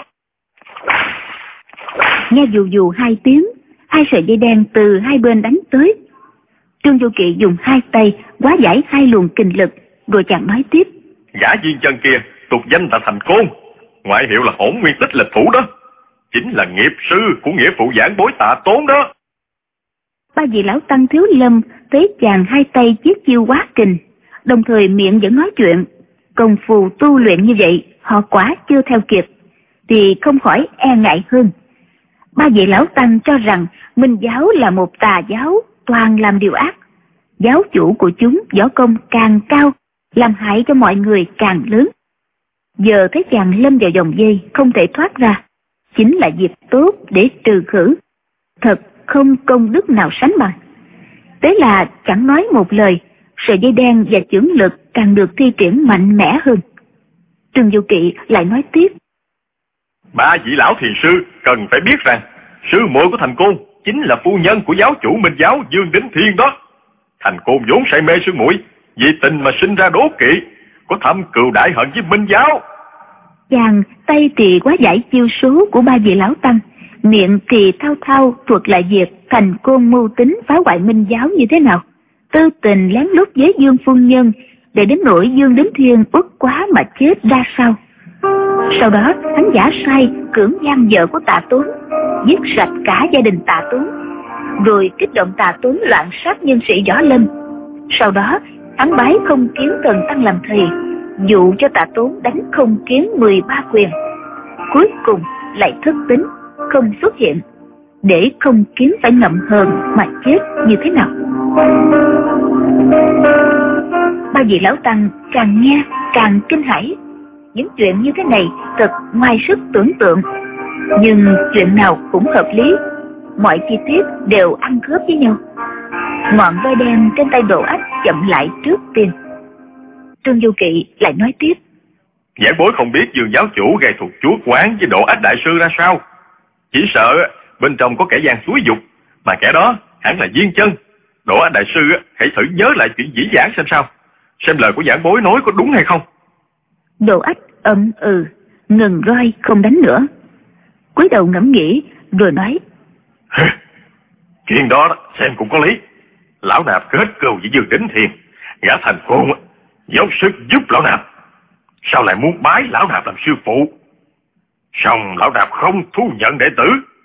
Nghe dù dù hai tiếng, hai sợi dây đen từ hai bên đánh tới. Trương Vô Kỵ dùng hai tay hóa giải hai luồng kình lực, rồi chàng nói tiếp: Gã viên chân kia tục danh tại Thành Côn, ngoại hiệu là Hỗn Nguyên Tích Lịch Thủ đó, chính là nghiệp sư của nghĩa phụ giảng bối Tạ Tốn đó. Ba vị lão tăng Thiếu Lâm thấy chàng hai tay chiết chiêu quá kình, đồng thời miệng vẫn nói chuyện, công phu tu luyện như vậy họ quả chưa theo kịp, thì không khỏi e ngại hơn. Ba vị lão tăng cho rằng Minh giáo là một tà giáo toàn làm điều ác, giáo chủ của chúng võ công càng cao, làm hại cho mọi người càng lớn. Giờ thấy chàng lâm vào dòng dây không thể thoát ra, chính là dịp tốt để trừ khử, thật không công đức nào sánh bằng. Thế là chẳng nói một lời, sợi dây đen và chưởng lực càng được thi triển mạnh mẽ hơn. Trương Vô Kỵ lại nói tiếp: Ba vị lão thiền sư cần phải biết rằng sư muội của Thành Côn chính là phu nhân của giáo chủ Minh giáo Dương Đính Thiên đó. Thành Côn vốn say mê sư muội, vì tình mà sinh ra đố kỵ, có thâm cừu đại hận với Minh giáo. Chàng tay thì quá giải chiêu số của ba vị lão tăng, miệng thì thao thao thuật lại việc Thành Côn mưu tính phá hoại Minh giáo như thế nào, tư tình lén lút với Dương phu nhân, để đến nỗi Dương Đính Thiên uất quá mà chết ra sao. Sau đó hắn giả sai cưỡng giam vợ của Tạ Tốn, giết sạch cả gia đình Tạ Tốn, rồi kích động Tạ Tốn loạn sát nhân sĩ Võ Lâm. Sau đó hắn bái Không Kiến Thần Tăng làm thầy, dụ cho Tạ Tốn đánh Không Kiến mười ba quyền. Cuối cùng lại thất tính không xuất hiện, để Không Kiến phải ngậm hờn mà chết như thế nào. Ba vị lão tăng càng nghe càng kinh hãi. Những chuyện như thế này thật ngoài sức tưởng tượng, nhưng chuyện nào cũng hợp lý, mọi chi tiết đều ăn khớp với nhau. Ngọn roi đen trên tay Độ Ách chậm lại trước tiên. Trương Du Kỵ lại nói tiếp: Giảng bối không biết Dương giáo chủ gây thù chuốc oán với Độ Ách đại sư ra sao, chỉ sợ bên trong có kẻ gian xúi dục, mà kẻ đó hẳn là Viên Chân. Độ Ách đại sư hãy thử nhớ lại chuyện dĩ vãng xem sao, xem lời của giảng bối nói có đúng hay không. Độ Ách ậm ừ, ngừng roi không đánh nữa, cúi đầu ngẫm nghĩ rồi nói: Chuyện đó xem cũng có lý. Lão nạp kết cừu với Dương Đính Thiên, gã Thành Côn dốc sức giúp lão nạp, sao lại muốn bái lão nạp làm sư phụ? Song lão nạp không thu nhận đệ tử,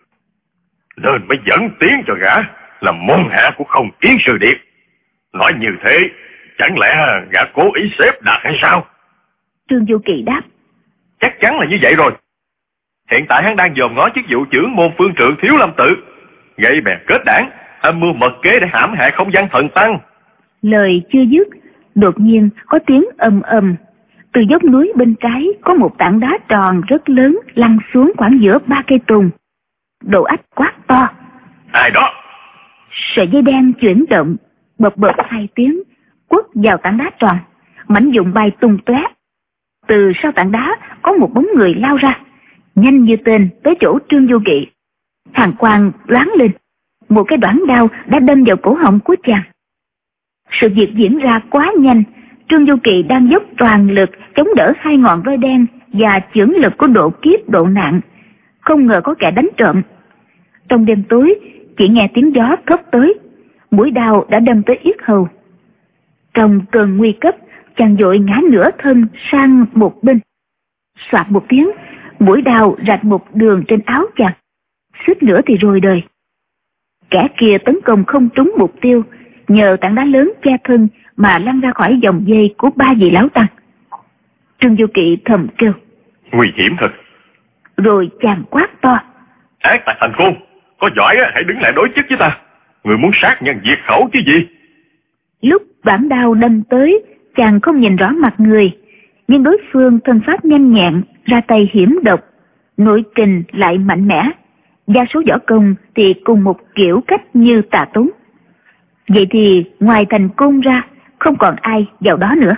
nên mới dẫn tiến cho gã làm môn hạ của Không Kiến sư điệt. Nói như thế, chẳng lẽ gã cố ý xếp đặt hay sao? Trương Du Kỵ đáp: Chắc chắn là như vậy rồi. Hiện tại hắn đang dòm ngó chức vụ trưởng môn phương trượng Thiếu Lâm tự, gây bè kết đảng, âm mưu mật kế để hãm hại Không Gian Thần Tăng. Lời chưa dứt, đột nhiên có tiếng ầm ầm. Từ dốc núi bên trái có một tảng đá tròn rất lớn lăn xuống khoảng giữa ba cây tùng. Độ Ách quát to: Ai đó? Sợi dây đen chuyển động, bập bập hai tiếng, quất vào tảng đá tròn, mảnh vụn bay tung tóe. Từ sau tảng đá có một bóng người lao ra, nhanh như tên tới chỗ Trương Du Kỵ. Hàn quang loáng lên, một cái đoản đao đã đâm vào cổ họng của chàng. Sự việc diễn ra quá nhanh, Trương Du Kỵ đang dốc toàn lực chống đỡ hai ngọn roi đen và chưởng lực của Độ Kiếp, Độ Nạn, không ngờ có kẻ đánh trộm. Trong đêm tối, chỉ nghe tiếng gió thốc tới, mũi đao đã đâm tới yết hầu. Trong cơn nguy cấp, chàng vội ngã nửa thân sang một bên. Soạt một tiếng, mũi đao rạch một đường trên áo chàng, suýt nữa thì rồi đời. Kẻ kia tấn công không trúng mục tiêu, nhờ tảng đá lớn che thân mà lăn ra khỏi vòng dây của ba vị lão tăng. Trương Du Kỵ thầm kêu: Nguy hiểm thật. Rồi chàng quát to: Ác tặc Thành Côn, có giỏi hãy đứng lại đối chức với ta. Người muốn sát nhân diệt khẩu chứ gì? Lúc đoạn đao đâm tới, chàng không nhìn rõ mặt người, nhưng đối phương thân pháp nhanh nhẹn, ra tay hiểm độc, nội kình lại mạnh mẽ, gia số võ công thì cùng một kiểu cách như Tạ Tốn. Vậy thì ngoài Thành Côn ra, không còn ai vào đó nữa.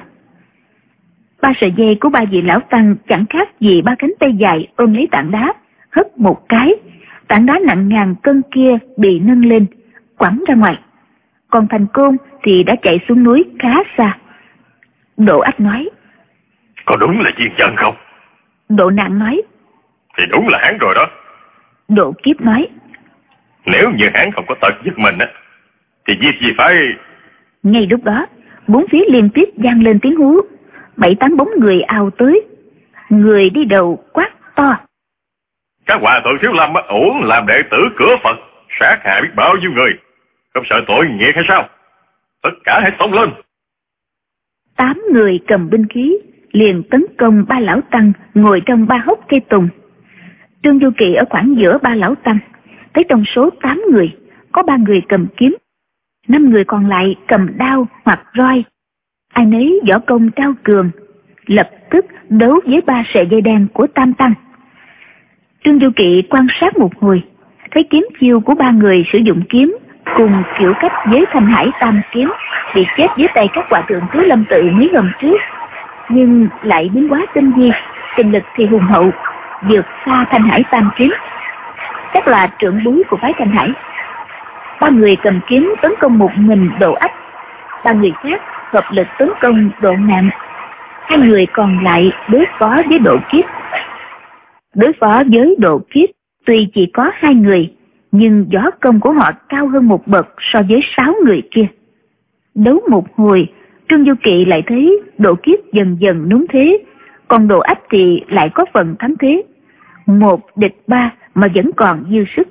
Ba sợi dây của ba vị lão tăng chẳng khác gì ba cánh tay dài ôm lấy tảng đá, hất một cái, tảng đá nặng ngàn cân kia bị nâng lên, quẳng ra ngoài. Còn Thành Côn thì đã chạy xuống núi khá xa. Độ Ách nói: Có đúng là Viên Chân không? Độ Nạn nói: Thì đúng là hắn rồi đó. Độ Kiếp nói: Nếu như hắn không có tật giật mình á, thì việc gì phải... Ngay lúc đó, bốn phía liên tiếp vang lên tiếng hú, bảy tám bóng người ào tới. Người đi đầu quát to: Các hòa thượng Thiếu Lâm á, uổng làm đệ tử cửa Phật, sát hại biết bao nhiêu người, không sợ tội nghiệp hay sao? Tất cả hãy xông lên. Tám người cầm binh khí liền tấn công ba lão tăng ngồi trong ba hốc cây tùng. Trương Du Kỵ ở khoảng giữa ba lão tăng, thấy trong số tám người có ba người cầm kiếm, năm người còn lại cầm đao hoặc roi, ai nấy võ công cao cường, lập tức đấu với ba sợi dây đen của tam tăng. Trương Du Kỵ quan sát một hồi, thấy kiếm chiêu của ba người sử dụng kiếm cùng kiểu cách với Thanh Hải Tam kiếm bị chết dưới tay các hòa thượng Thiếu Lâm tự mấy hôm trước, nhưng lại biến hóa tinh vi, kinh lực thì hùng hậu, vượt xa Thanh Hải Tam kiếm. chắc là trưởng búi của phái Thanh Hải. Ba người cầm kiếm tấn công một mình Độ Ách, ba người khác hợp lực tấn công Độ Nạn, hai người còn lại đối phó với Độ Kiếp. Đối phó với Độ Kiếp tuy chỉ có hai người, nhưng võ công của họ cao hơn một bậc so với sáu người kia. Đấu một hồi, Trương Du Kỵ lại thấy Độ Kiếp dần dần núng thế, còn Độ Ách thì lại có phần thắng thế. Một địch ba mà vẫn còn dư sức.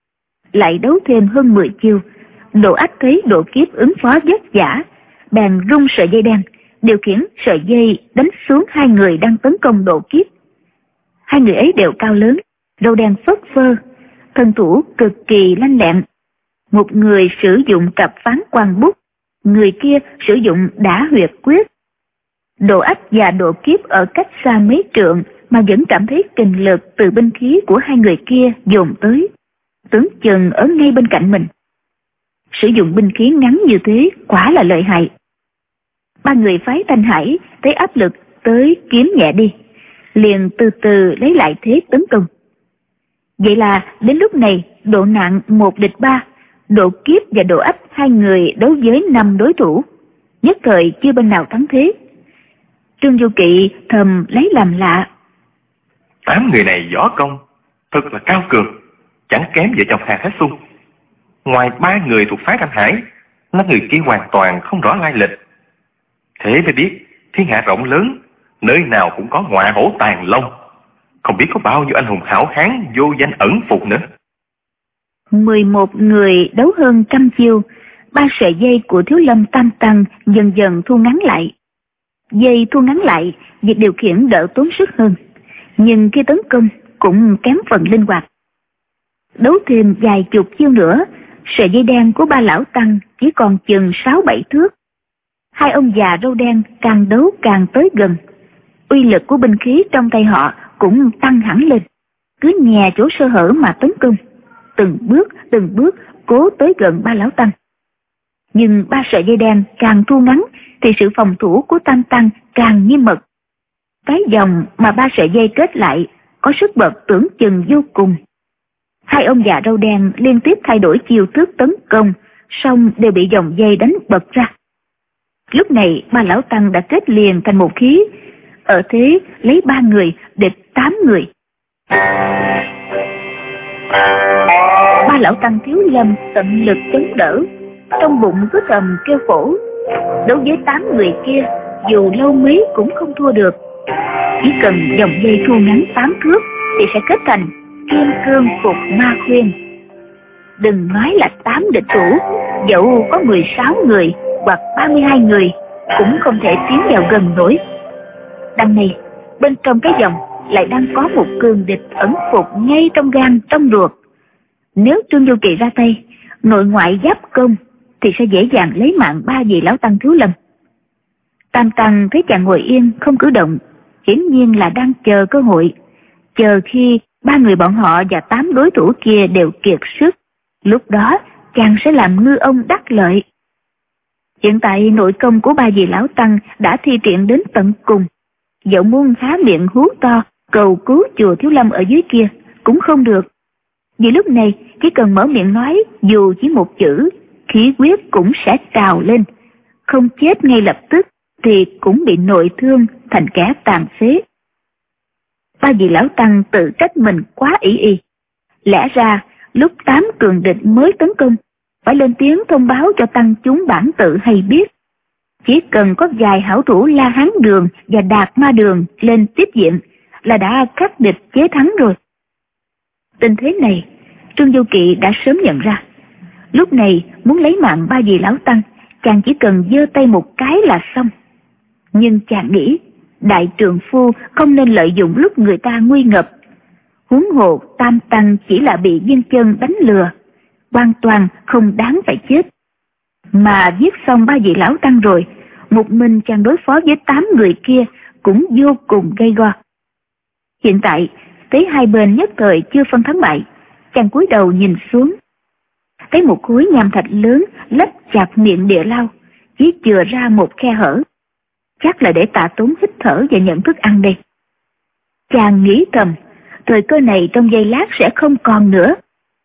Lại đấu thêm hơn mười chiêu, Độ Ách thấy Độ Kiếp ứng phó vất vả, bèn rung sợi dây đen, điều khiển sợi dây đánh xuống hai người đang tấn công Độ Kiếp. Hai người ấy đều cao lớn, râu đen phất phơ, thân thủ cực kỳ lanh lẹn. Một người sử dụng cặp phán quan bút, người kia sử dụng đả huyệt quyết. Độ Ách và Độ Kiếp ở cách xa mấy trượng mà vẫn cảm thấy kình lực từ binh khí của hai người kia dồn tới, tưởng chừng ở ngay bên cạnh mình. Sử dụng binh khí ngắn như thế quả là lợi hại. Ba người phái Thanh Hải thấy áp lực tới kiếm nhẹ đi, liền từ từ lấy lại thế tấn công. Vậy là đến lúc này Độ Nạn một địch ba, Độ Kiếp và Độ Ách hai người đấu với năm đối thủ, nhất thời chưa bên nào thắng thế. Trương Du Kỵ thầm lấy làm lạ. Tám người này võ công thật là cao cường, chẳng kém vợ chồng Hà Thái Xuân. Ngoài ba người thuộc phái Thanh Hải, năm người kia hoàn toàn không rõ lai lịch. Thế mới biết thiên hạ rộng lớn, nơi nào cũng có ngọa hổ tàng long, không biết có bao nhiêu anh hùng hảo hán vô danh ẩn phục nữa. Mười một người đấu hơn trăm chiêu, ba sợi dây của Thiếu Lâm Tam Tăng dần dần thu ngắn lại. Dây thu ngắn lại, việc điều khiển đỡ tốn sức hơn, nhưng khi tấn công cũng kém phần linh hoạt. Đấu thêm vài chục chiêu nữa, sợi dây đen của ba lão tăng chỉ còn chừng sáu bảy thước. Hai ông già râu đen càng đấu càng tới gần, uy lực của binh khí trong tay họ cũng tăng hẳn lên, cứ nhè chỗ sơ hở mà tấn công, từng bước từng bước cố tới gần ba lão tăng. Nhưng ba sợi dây đen càng thu ngắn thì sự phòng thủ của Tam Tăng càng nghiêm mật. Cái dòng mà ba sợi dây kết lại có sức bật tưởng chừng vô cùng. Hai ông già râu đen liên tiếp thay đổi chiêu thức tấn công, song đều bị dòng dây đánh bật ra. Lúc này ba lão tăng đã kết liền thành một khí, ở thế lấy ba người địch tám người. Ba lão tăng Thiếu Lâm tận lực chống đỡ, trong bụng cứ thầm kêu khổ. Đối với tám người kia, dù lâu mấy cũng không thua được. Chỉ cần dòng dây thu ngắn tám thước thì sẽ kết thành kim cương phục ma khuyên. Đừng nói là tám địch thủ, dẫu có mười sáu người hoặc ba mươi hai người cũng không thể tiến vào gần nổi. Đằng này, bên trong cái dòng lại đang có một cường địch ẩn phục ngay trong gan trong ruột. Nếu Trương Du Kỵ ra tay, nội ngoại giáp công, thì sẽ dễ dàng lấy mạng ba vị lão tăng Thiếu Lâm. Tam Tăng thấy chàng ngồi yên không cử động, hiển nhiên là đang chờ cơ hội, chờ khi ba người bọn họ và tám đối thủ kia đều kiệt sức, lúc đó chàng sẽ làm ngư ông đắc lợi. Hiện tại nội công của ba vị lão tăng đã thi triển đến tận cùng, dẫu muốn há miệng hú to cầu cứu chùa Thiếu Lâm ở dưới kia cũng không được. Vì lúc này chỉ cần mở miệng nói dù chỉ một chữ, khí huyết cũng sẽ trào lên, không chết ngay lập tức thì cũng bị nội thương thành kẻ tàn phế. Ba vị lão tăng tự trách mình quá ỷ y. Lẽ ra lúc tám cường địch mới tấn công, phải lên tiếng thông báo cho tăng chúng bản tự hay biết. Chỉ cần có vài hảo thủ La Hán Đường và Đạt Ma Đường lên tiếp diện là đã khắc địch chế thắng rồi. Tình thế này, Trương Du Kỵ đã sớm nhận ra. Lúc này muốn lấy mạng ba vị lão tăng, chàng chỉ cần giơ tay một cái là xong. Nhưng chàng nghĩ, đại trượng phu không nên lợi dụng lúc người ta nguy ngập. Huống hồ Tam Tăng chỉ là bị viên chân đánh lừa, hoàn toàn không đáng phải chết. Mà giết xong ba vị lão tăng rồi, một mình chàng đối phó với tám người kia cũng vô cùng gay go. Hiện tại, thấy hai bên nhất thời chưa phân thắng bại, chàng cúi đầu nhìn xuống, thấy một khối nham thạch lớn lấp chặt miệng địa lao, chỉ chừa ra một khe hở. Chắc là để Tạ Tốn hít thở và nhận thức ăn đây. Chàng nghĩ thầm, thời cơ này trong giây lát sẽ không còn nữa,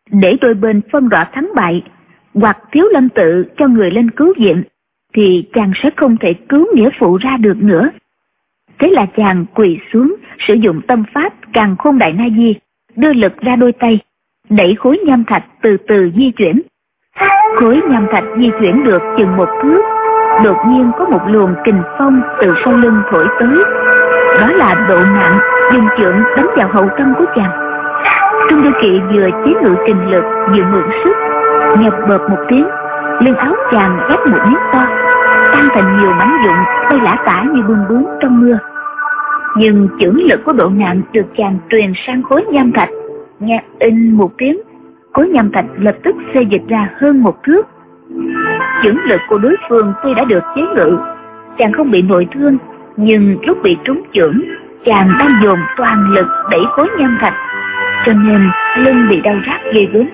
để đôi bên phân rõ thắng bại, hoặc Thiếu Lâm Tự cho người lên cứu viện, thì chàng sẽ không thể cứu nghĩa phụ ra được nữa. Thế là chàng quỳ xuống, sử dụng tâm pháp Càn Khôn Đại Na Di, đưa lực ra đôi tay, đẩy khối nham thạch từ từ di chuyển. Khối nham thạch di chuyển được chừng một thước, đột nhiên có một luồng kình phong từ sau lưng thổi tới. Đó là Độ Nạn dùng chưởng đánh vào hậu tâm của chàng. Trung Du Kỵ vừa chế ngự kình lực vừa mượn sức, nghe bợp một tiếng, lưng áo chàng rách một miếng to, tan thành nhiều mảnh vụn bay lả tả như bướm bướm trong mưa. Nhưng chưởng lực của Độ Nạn được chàng truyền sang khối nham thạch, nghe in một tiếng, khối nham thạch lập tức xê dịch ra hơn một thước. Chưởng lực của đối phương tuy đã được chế ngự, chàng không bị nội thương, nhưng lúc bị trúng chưởng, chàng đang dồn toàn lực đẩy khối nham thạch, cho nên lưng bị đau rát ghê gớm.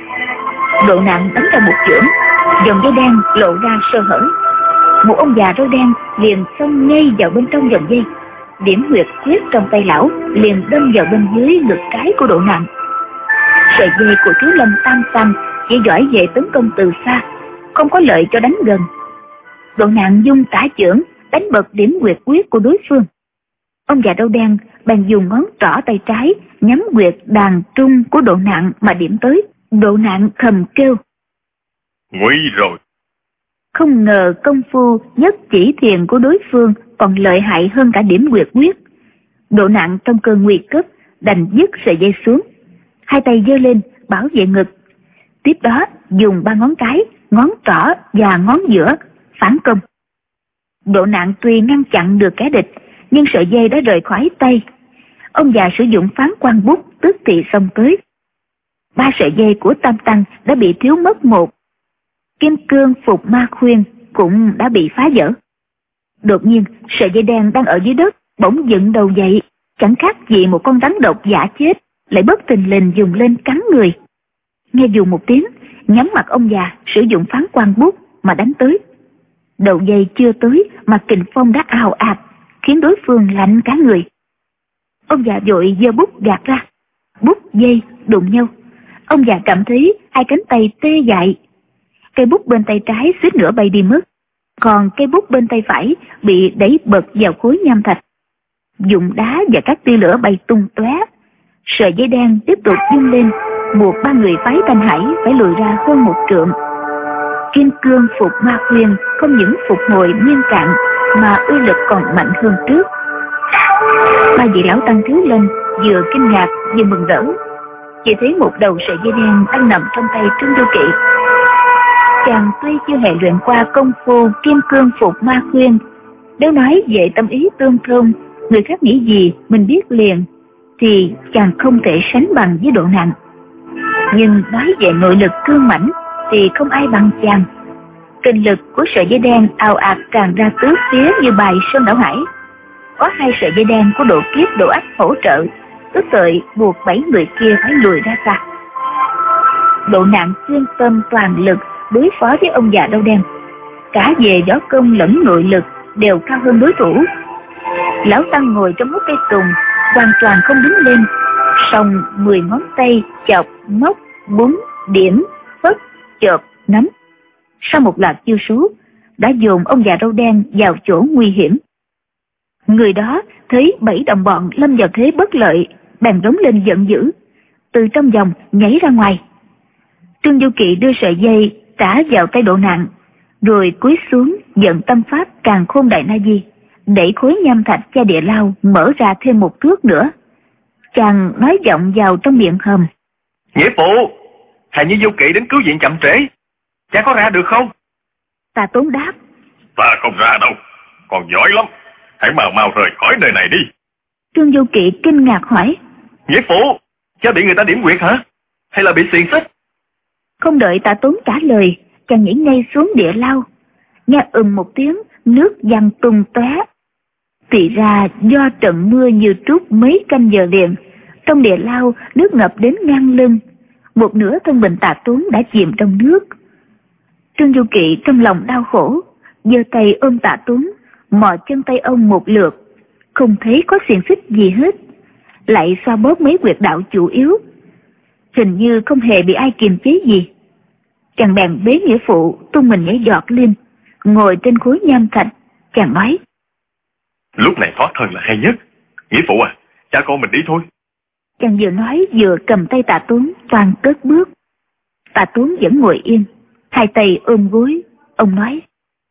Độ Nạn đánh ra một chưởng, dòng dây đen lộ ra sơ hở. Một ông già râu đen liền xông ngay vào bên trong dòng dây, điểm huyệt quyết trong tay lão liền đâm vào bên dưới ngực trái của Độ Nạn. Sợi dây của Thiếu Lâm Tam Tăng chỉ giỏi về tấn công từ xa, không có lợi cho đánh gần. Độ Nạn dung tả chưởng đánh bật điểm huyệt quyết của đối phương. Ông già râu đen bèn dùng ngón trỏ tay trái nhắm huyệt đàn trung của Độ Nạn mà điểm tới. Độ Nạn thầm kêu: nguy rồi. Không ngờ công phu nhất chỉ thiền của đối phương còn lợi hại hơn cả điểm huyệt quyết. Độ Nạn trong cơn nguy cấp đành dứt sợi dây xuống, hai tay giơ lên bảo vệ ngực. Tiếp đó dùng ba ngón cái, ngón trỏ và ngón giữa phản công. Độ Nạn tuy ngăn chặn được kẻ địch, nhưng sợi dây đã rời khỏi tay. Ông già sử dụng phán quan bút tức thì xông tới. Ba sợi dây của Tam Tăng đã bị thiếu mất một. Kim cương phục ma khuyên cũng đã bị phá vỡ. Đột nhiên sợi dây đen đang ở dưới đất bỗng dựng đầu dậy, chẳng khác gì một con rắn độc giả chết, lại bất thình lình dùng lên cắn người. Nghe dù một tiếng, nhắm mặt ông già sử dụng phán quan bút mà đánh tới. Đầu dây chưa tới mà kình phong đã ào ạt, khiến đối phương lạnh cả người. Ông già vội giơ bút gạt ra, bút dây đụng nhau. Ông già cảm thấy hai cánh tay tê dại. Cây bút bên tay trái suýt nữa bay đi mất, còn cây bút bên tay phải bị đẩy bật vào khối nham thạch. Dụng đá và các tia lửa bay tung tóe. Sợi dây đen tiếp tục rung lên, buộc ba người phái Thanh Hải phải lùi ra hơn một trượng. Kim cương phục ma khuyên không những phục hồi nguyên trạng mà uy lực còn mạnh hơn trước. Ba vị lão tăng Thiếu Lâm vừa kinh ngạc vừa mừng rỡ, chỉ thấy một đầu sợi dây đen đang nằm trong tay Trung Du Kỵ. Chàng tuy chưa hề luyện qua công phu kim cương phục ma khuyên, nếu nói về tâm ý tương thông, người khác nghĩ gì mình biết liền, thì chàng không thể sánh bằng với Độ Nạn. Nhưng nói về nội lực cương mãnh thì không ai bằng chàng. Kinh lực của sợi dây đen ào ạt tràn ra tứ phía như bài sơn đảo hải. Có hai sợi dây đen của Độ Kiếp Độ Ách hỗ trợ, tức tội buộc bảy người kia phải lùi ra xa. Độ Nạn chuyên tâm toàn lực đối phó với ông già râu đen, cả về võ công lẫn nội lực đều cao hơn đối thủ. Lão tăng ngồi trong hốc cây tùng hoàn toàn không đứng lên, song mười ngón tay chọc móc búng điểm phất chộp nắm, sau một loạt chiêu số đã dồn ông già râu đen vào chỗ nguy hiểm. Người đó thấy bảy đồng bọn lâm vào thế bất lợi, bèn rống lên giận dữ, từ trong vòng nhảy ra ngoài. Trương Du Kỵ đưa sợi dây trả vào tay Độ Nạn, rồi cúi xuống vận tâm pháp Càn Khôn Đại Na Di, đẩy khối nham thạch cha địa lao mở ra thêm một thước nữa. Chàng nói vọng vào trong miệng hầm: Nghĩa phụ, hình như Du Kỵ đến cứu viện chậm trễ, cha có ra được không? Tà Tốn đáp: Ta không ra đâu, còn giỏi lắm, hãy mau mau rời khỏi nơi này đi. Trương Du Kỵ kinh ngạc hỏi: Nghĩa phụ, cha bị người ta điểm quyệt hả? Hay là bị xiềng xích? Không đợi Tà Tốn trả lời, chàng nhảy ngay xuống địa lao. Nghe ầm một tiếng, nước văng tung tóe. Thì ra do trận mưa như trút mấy canh giờ liền, trong địa lao nước ngập đến ngang lưng, một nửa thân mình Tà Tốn đã chìm trong nước. Trương Du Kỵ trong lòng đau khổ, giơ tay ôm Tà Tốn, mò chân tay ông một lượt, không thấy có xiềng xích gì hết, lại xoa bóp mấy huyệt đạo chủ yếu. hình như không hề bị ai kiềm chế gì. Chàng bèn bế nghĩa phụ tung mình nhảy giọt lên, ngồi trên khối nham thạch. Chàng nói: Lúc này thoát thân là hay nhất. Nghĩa phụ à, cha con mình đi thôi. Chàng vừa nói vừa cầm tay Tạ Tuấn toan cất bước. Tạ Tuấn vẫn ngồi yên, hai tay ôm gối. Ông nói: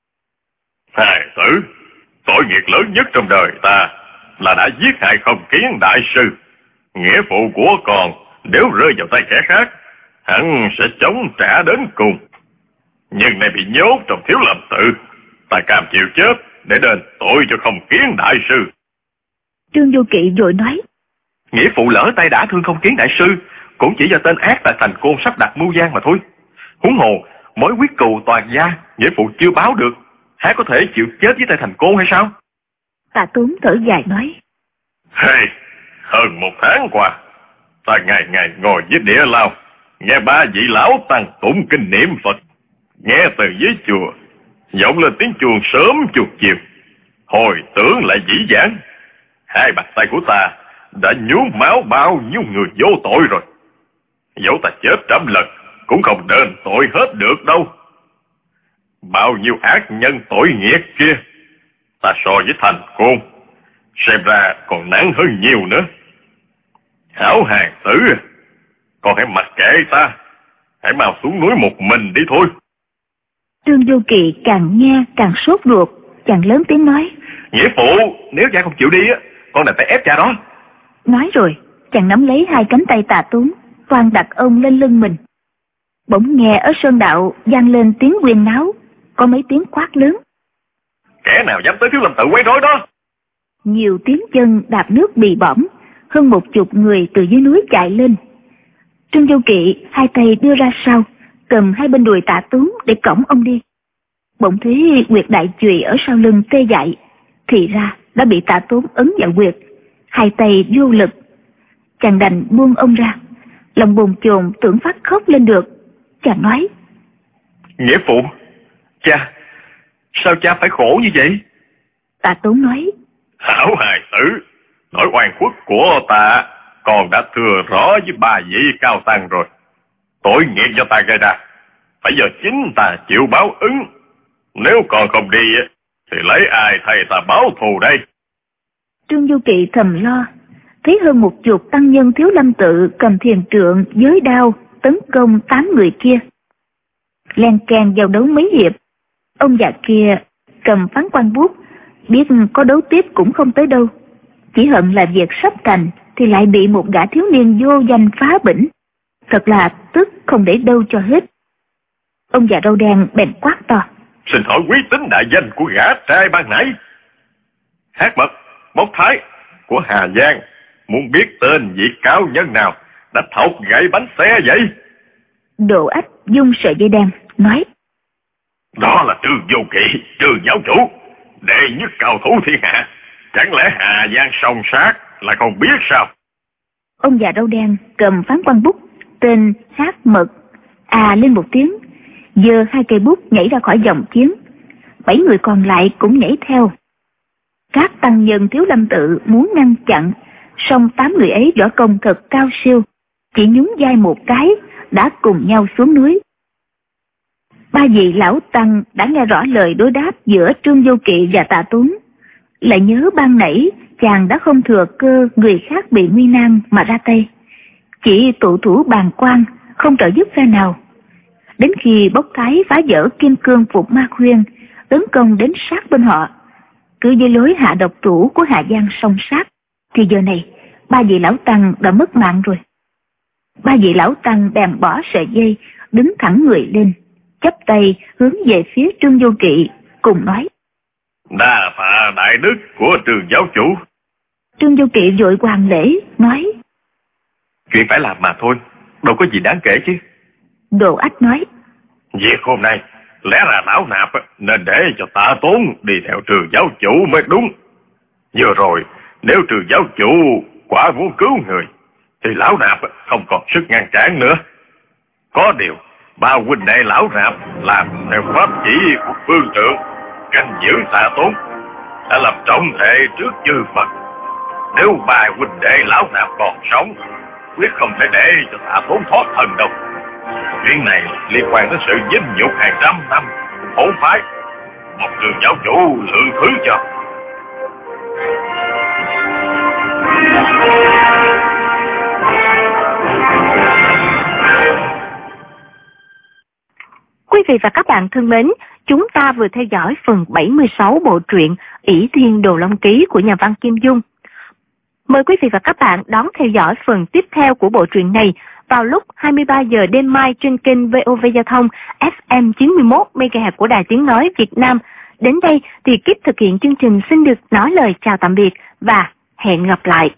Hài tử, tội nghiệp lớn nhất trong đời ta là đã giết hại Không Kiến đại sư. Nghĩa phụ của con nếu rơi vào tay kẻ khác, hắn sẽ chống trả đến cùng. Nhưng này bị nhốt trong Thiếu Lâm Tự, ta cam chịu chết để đền tội cho Không Kiến đại sư. Trương Vô Kỵ vội nói: Nghĩa phụ lỡ tay đã thương Không Kiến đại sư, cũng chỉ do tên ác tại Thành Côn sắp đặt mưu gian mà thôi. Huống hồ mối quyết cừu toàn gia nghĩa phụ chưa báo được, há có thể chịu chết với tay Thành Côn hay sao? Tạ Tuấn thở dài nói: Hey, hơn một tháng qua, ta ngày ngày ngồi dưới địa lao, nghe ba vị lão tăng tụng kinh niệm Phật, nghe từ dưới chùa vọng lên tiếng chuông sớm chuột chiều, hồi tưởng lại dĩ vãng. Hai bàn tay của ta đã nhuốm máu bao nhiêu người vô tội rồi. Dẫu ta chết trăm lần cũng không đền tội hết được đâu. Bao nhiêu ác nhân tội nghiệp kia, ta so với Thành Côn xem ra còn nặng hơn nhiều nữa. Hảo hàng tử, con hãy mặc kệ ta, hãy mau xuống núi một mình đi thôi. Trương Vô Kỵ càng nghe càng sốt ruột, chàng lớn tiếng nói: Nghĩa phụ, nếu cha không chịu đi á, con đành phải ép cha đó. Nói rồi chàng nắm lấy hai cánh tay Tạ Tuấn, toan đặt ông lên lưng mình. Bỗng nghe ở sơn đạo vang lên tiếng huyên náo, có mấy tiếng quát lớn: Kẻ nào dám tới Thiếu Lâm Tự quấy rối đó? Nhiều tiếng chân đạp nước bì bõm, hơn một chục người từ dưới núi chạy lên. Trương Vô Kỵ hai tay đưa ra sau, cầm hai bên đùi Tạ Tuấn để cõng ông đi. Bỗng thấy huyệt đại chùy ở sau lưng tê dại, thì ra đã bị Tạ Tuấn ấn vào huyệt, hai tay vô lực. Chàng đành buông ông ra, lòng bồn chồn tưởng phát khóc lên được. Chàng nói: Nghĩa phụ, cha, sao cha phải khổ như vậy? Tạ Tuấn nói: Hảo hài tử, nỗi oan khuất của ta còn đã thừa rõ với ba vị cao tăng rồi. Tội nghiệp do ta gây ra, phải giờ chính ta chịu báo ứng. Nếu còn không đi thì lấy ai thay ta báo thù đây? Trương Du Kỵ thầm lo, thấy hơn một chục tăng nhân Thiếu Lâm Tự cầm thiền trượng giới đao tấn công tám người kia. Len keng vào đấu mấy hiệp, ông già kia cầm phán quan bút, biết có đấu tiếp cũng không tới đâu, chỉ hận là việc sắp thành thì lại bị một gã thiếu niên vô danh phá bỉnh, thật là tức không để đâu cho hết. Ông già râu đen bèn quát to: Xin hỏi quý tính đại danh của gã trai ban nãy? Hát mật, bốc thái của Hà Giang, muốn biết tên vị cao nhân nào đã thọc gãy bánh xe vậy? Độ Ách dung sợi dây đen nói: Đó là Trương Vô Kỵ, Trương giáo chủ, đệ nhất cao thủ thiên hạ. Chẳng lẽ Hà Giang song sát là không biết sao? Ông già râu đen cầm phán quan bút tên Hát Mật à lên một tiếng, giơ hai cây bút nhảy ra khỏi dòng chiến. Bảy người còn lại cũng nhảy theo. Các tăng nhân Thiếu Lâm Tự muốn ngăn chặn, song tám người ấy võ công thật cao siêu, chỉ nhún vai một cái đã cùng nhau xuống núi. Ba vị lão tăng đã nghe rõ lời đối đáp giữa Trương Vô Kỵ và Tạ Tuấn, lại nhớ ban nãy chàng đã không thừa cơ người khác bị nguy nan mà ra tay, chỉ tụ thủ bàn quan, không trợ giúp ra nào. Đến khi bốc thái phá vỡ kim cương phục ma khuyên, tấn công đến sát bên họ, cứ với lối hạ độc thủ của Hà Giang song sát, thì giờ này ba vị lão tăng đã mất mạng rồi. Ba vị lão tăng bèn bỏ sợi dây, đứng thẳng người lên, chắp tay hướng về phía Trương Vô Kỵ, cùng nói: Đa tạ đại đức của Trương giáo chủ. Trương Vô Kỵ vội hoàn lễ nói: Chuyện phải làm mà thôi, đâu có gì đáng kể chứ. Đồ Ách nói: Việc hôm nay lẽ ra lão nạp nên để cho Tạ Tốn đi theo Trương giáo chủ mới đúng. Vừa rồi nếu Trương giáo chủ quả muốn cứu người thì lão nạp không còn sức ngăn cản nữa. Có điều ba huynh đệ lão nạp làm theo pháp chỉ của phương trượng, canh giữ Tạ Tốn, đã lập trọng thệ trước chư Phật. Nếu ba huynh đệ lão nạp còn sống quyết không thể để cho Tạ Tốn thoát thân đâu. Chuyện này liên quan đến sự vinh nhục hàng trăm năm hỗn phái. Một trường giáo chủ lượng thứ cho. Quý vị và các bạn thân mến, chúng ta vừa theo dõi phần bảy mươi sáu bộ truyện ỷ Thiên Đồ Long Ký của nhà văn Kim Dung. Mời quý vị và các bạn đón theo dõi phần tiếp theo của bộ truyện này vào lúc hai mươi ba giờ đêm mai trên kênh vê o vê Giao thông ép em chín mươi mốt mê ga héc của Đài Tiếng Nói Việt Nam. Đến đây thì kíp thực hiện chương trình xin được nói lời chào tạm biệt và hẹn gặp lại.